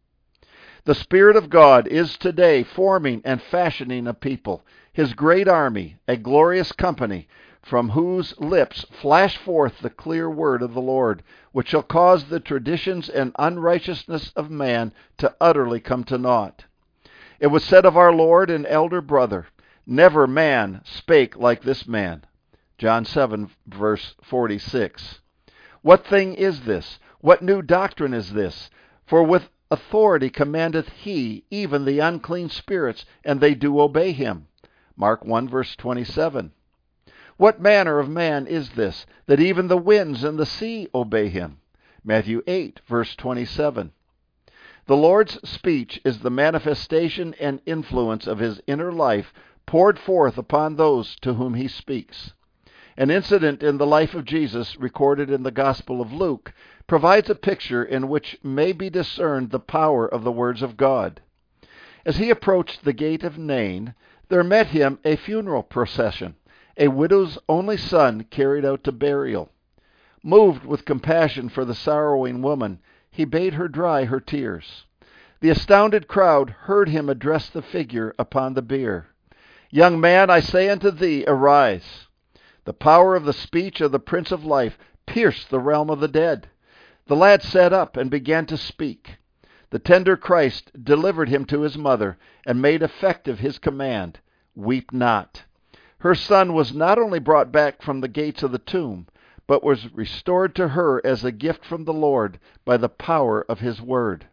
The Spirit of God is today forming and fashioning a people, his great army, a glorious company, from whose lips flash forth the clear word of the Lord, which shall cause the traditions and unrighteousness of man to utterly come to naught. It was said of our Lord and elder brother, never man spake like this man. John seven, verse forty-six. What thing is this? What new doctrine is this? For with authority commandeth he even the unclean spirits, and they do obey him. Mark one, verse twenty-seven. What manner of man is this, that even the winds and the sea obey him? Matthew eight, verse twenty-seven. The Lord's speech is the manifestation and influence of his inner life poured forth upon those to whom he speaks. An incident in the life of Jesus, recorded in the Gospel of Luke, provides a picture in which may be discerned the power of the words of God. As he approached the gate of Nain, there met him a funeral procession, a widow's only son carried out to burial. Moved with compassion for the sorrowing woman, he bade her dry her tears. The astounded crowd heard him address the figure upon the bier. Young man, I say unto thee, arise. The power of the speech of the Prince of Life pierced the realm of the dead. The lad sat up and began to speak. The tender Christ delivered him to his mother and made effective his command, Weep not. Her son was not only brought back from the gates of the tomb, but was restored to her as a gift from the Lord by the power of his word.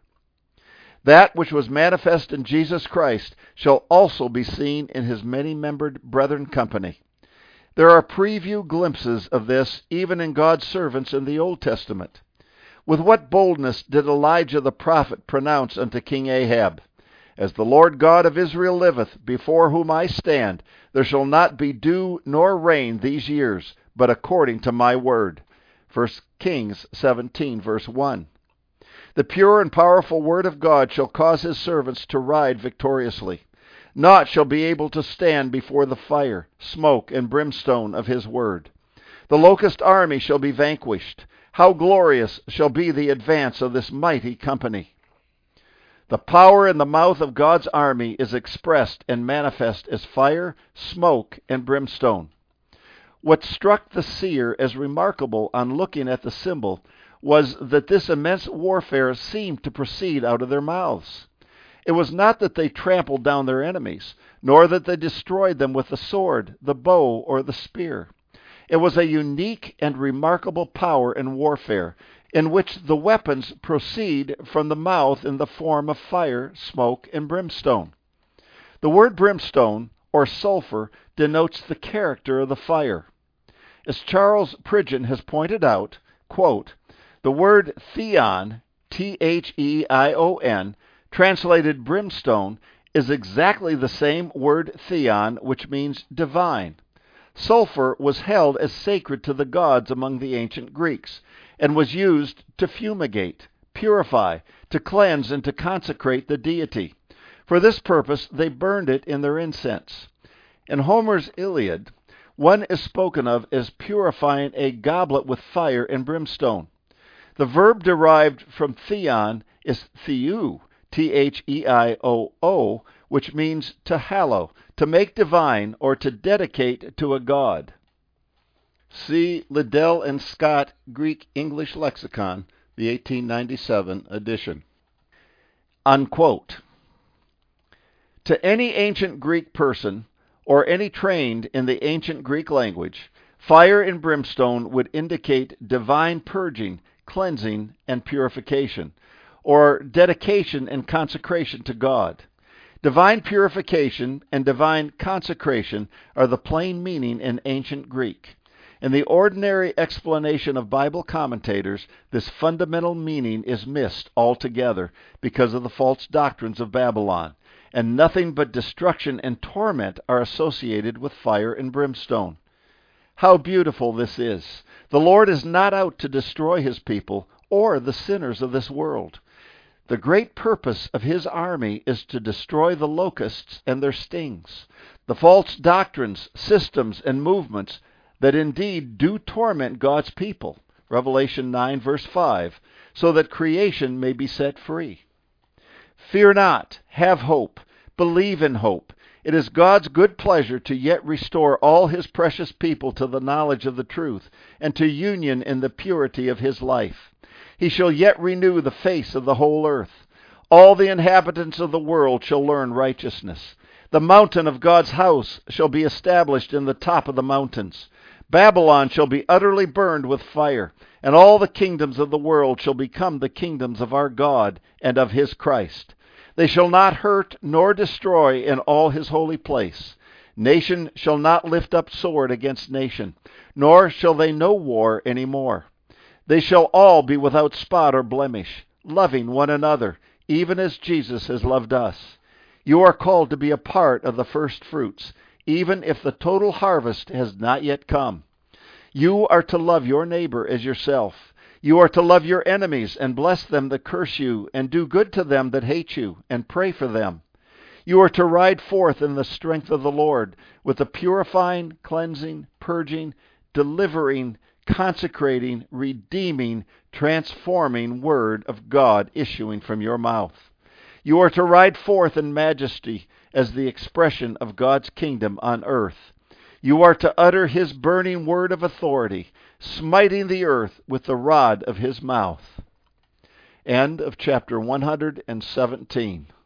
That which was manifest in Jesus Christ shall also be seen in his many-membered brethren company. There are preview glimpses of this even in God's servants in the Old Testament. With what boldness did Elijah the prophet pronounce unto King Ahab, As the Lord God of Israel liveth, before whom I stand, there shall not be dew nor rain these years, but according to my word. First Kings seventeen, verse one. The pure and powerful word of God shall cause his servants to ride victoriously. Naught shall be able to stand before the fire, smoke, and brimstone of his word. The locust army shall be vanquished. How glorious shall be the advance of this mighty company! The power in the mouth of God's army is expressed and manifest as fire, smoke, and brimstone. What struck the seer as remarkable on looking at the symbol was that this immense warfare seemed to proceed out of their mouths. It was not that they trampled down their enemies, nor that they destroyed them with the sword, the bow, or the spear. It was a unique and remarkable power in warfare, in which the weapons proceed from the mouth in the form of fire, smoke, and brimstone. The word brimstone, or sulfur, denotes the character of the fire. As Charles Pridgeon has pointed out, quote, the word theon, T H E I O N, translated brimstone, is exactly the same word theon, which means divine. Sulfur was held as sacred to the gods among the ancient Greeks, and was used to fumigate, purify, to cleanse, and to consecrate the deity. For this purpose they burned it in their incense. In Homer's Iliad, one is spoken of as purifying a goblet with fire and brimstone. The verb derived from theon is theou, T H E I O O, which means to hallow, to make divine, or to dedicate to a god. See Liddell and Scott, Greek-English Lexicon, the eighteen ninety-seven edition. Unquote. To any ancient Greek person, or any trained in the ancient Greek language, fire and brimstone would indicate divine purging, cleansing, and purification, or dedication and consecration to God. Divine purification and divine consecration are the plain meaning in ancient Greek. In the ordinary explanation of Bible commentators, this fundamental meaning is missed altogether because of the false doctrines of Babylon, and nothing but destruction and torment are associated with fire and brimstone. How beautiful this is! The Lord is not out to destroy his people or the sinners of this world. The great purpose of his army is to destroy the locusts and their stings, the false doctrines, systems, and movements that indeed do torment God's people, Revelation nine, verse five, so that creation may be set free. Fear not, have hope, believe in hope. It is God's good pleasure to yet restore all his precious people to the knowledge of the truth, and to union in the purity of his life. He shall yet renew the face of the whole earth. All the inhabitants of the world shall learn righteousness. The mountain of God's house shall be established in the top of the mountains. Babylon shall be utterly burned with fire, and all the kingdoms of the world shall become the kingdoms of our God and of his Christ. They shall not hurt nor destroy in all his holy place. Nation shall not lift up sword against nation, nor shall they know war any more. They shall all be without spot or blemish, loving one another, even as Jesus has loved us. You are called to be a part of the first fruits, even if the total harvest has not yet come. You are to love your neighbor as yourself. You are to love your enemies and bless them that curse you, and do good to them that hate you, and pray for them. You are to ride forth in the strength of the Lord, with the purifying, cleansing, purging, delivering, consecrating, redeeming, transforming word of God issuing from your mouth. You are to ride forth in majesty as the expression of God's kingdom on earth. You are to utter his burning word of authority, smiting the earth with the rod of his mouth. End of chapter one hundred seventeen.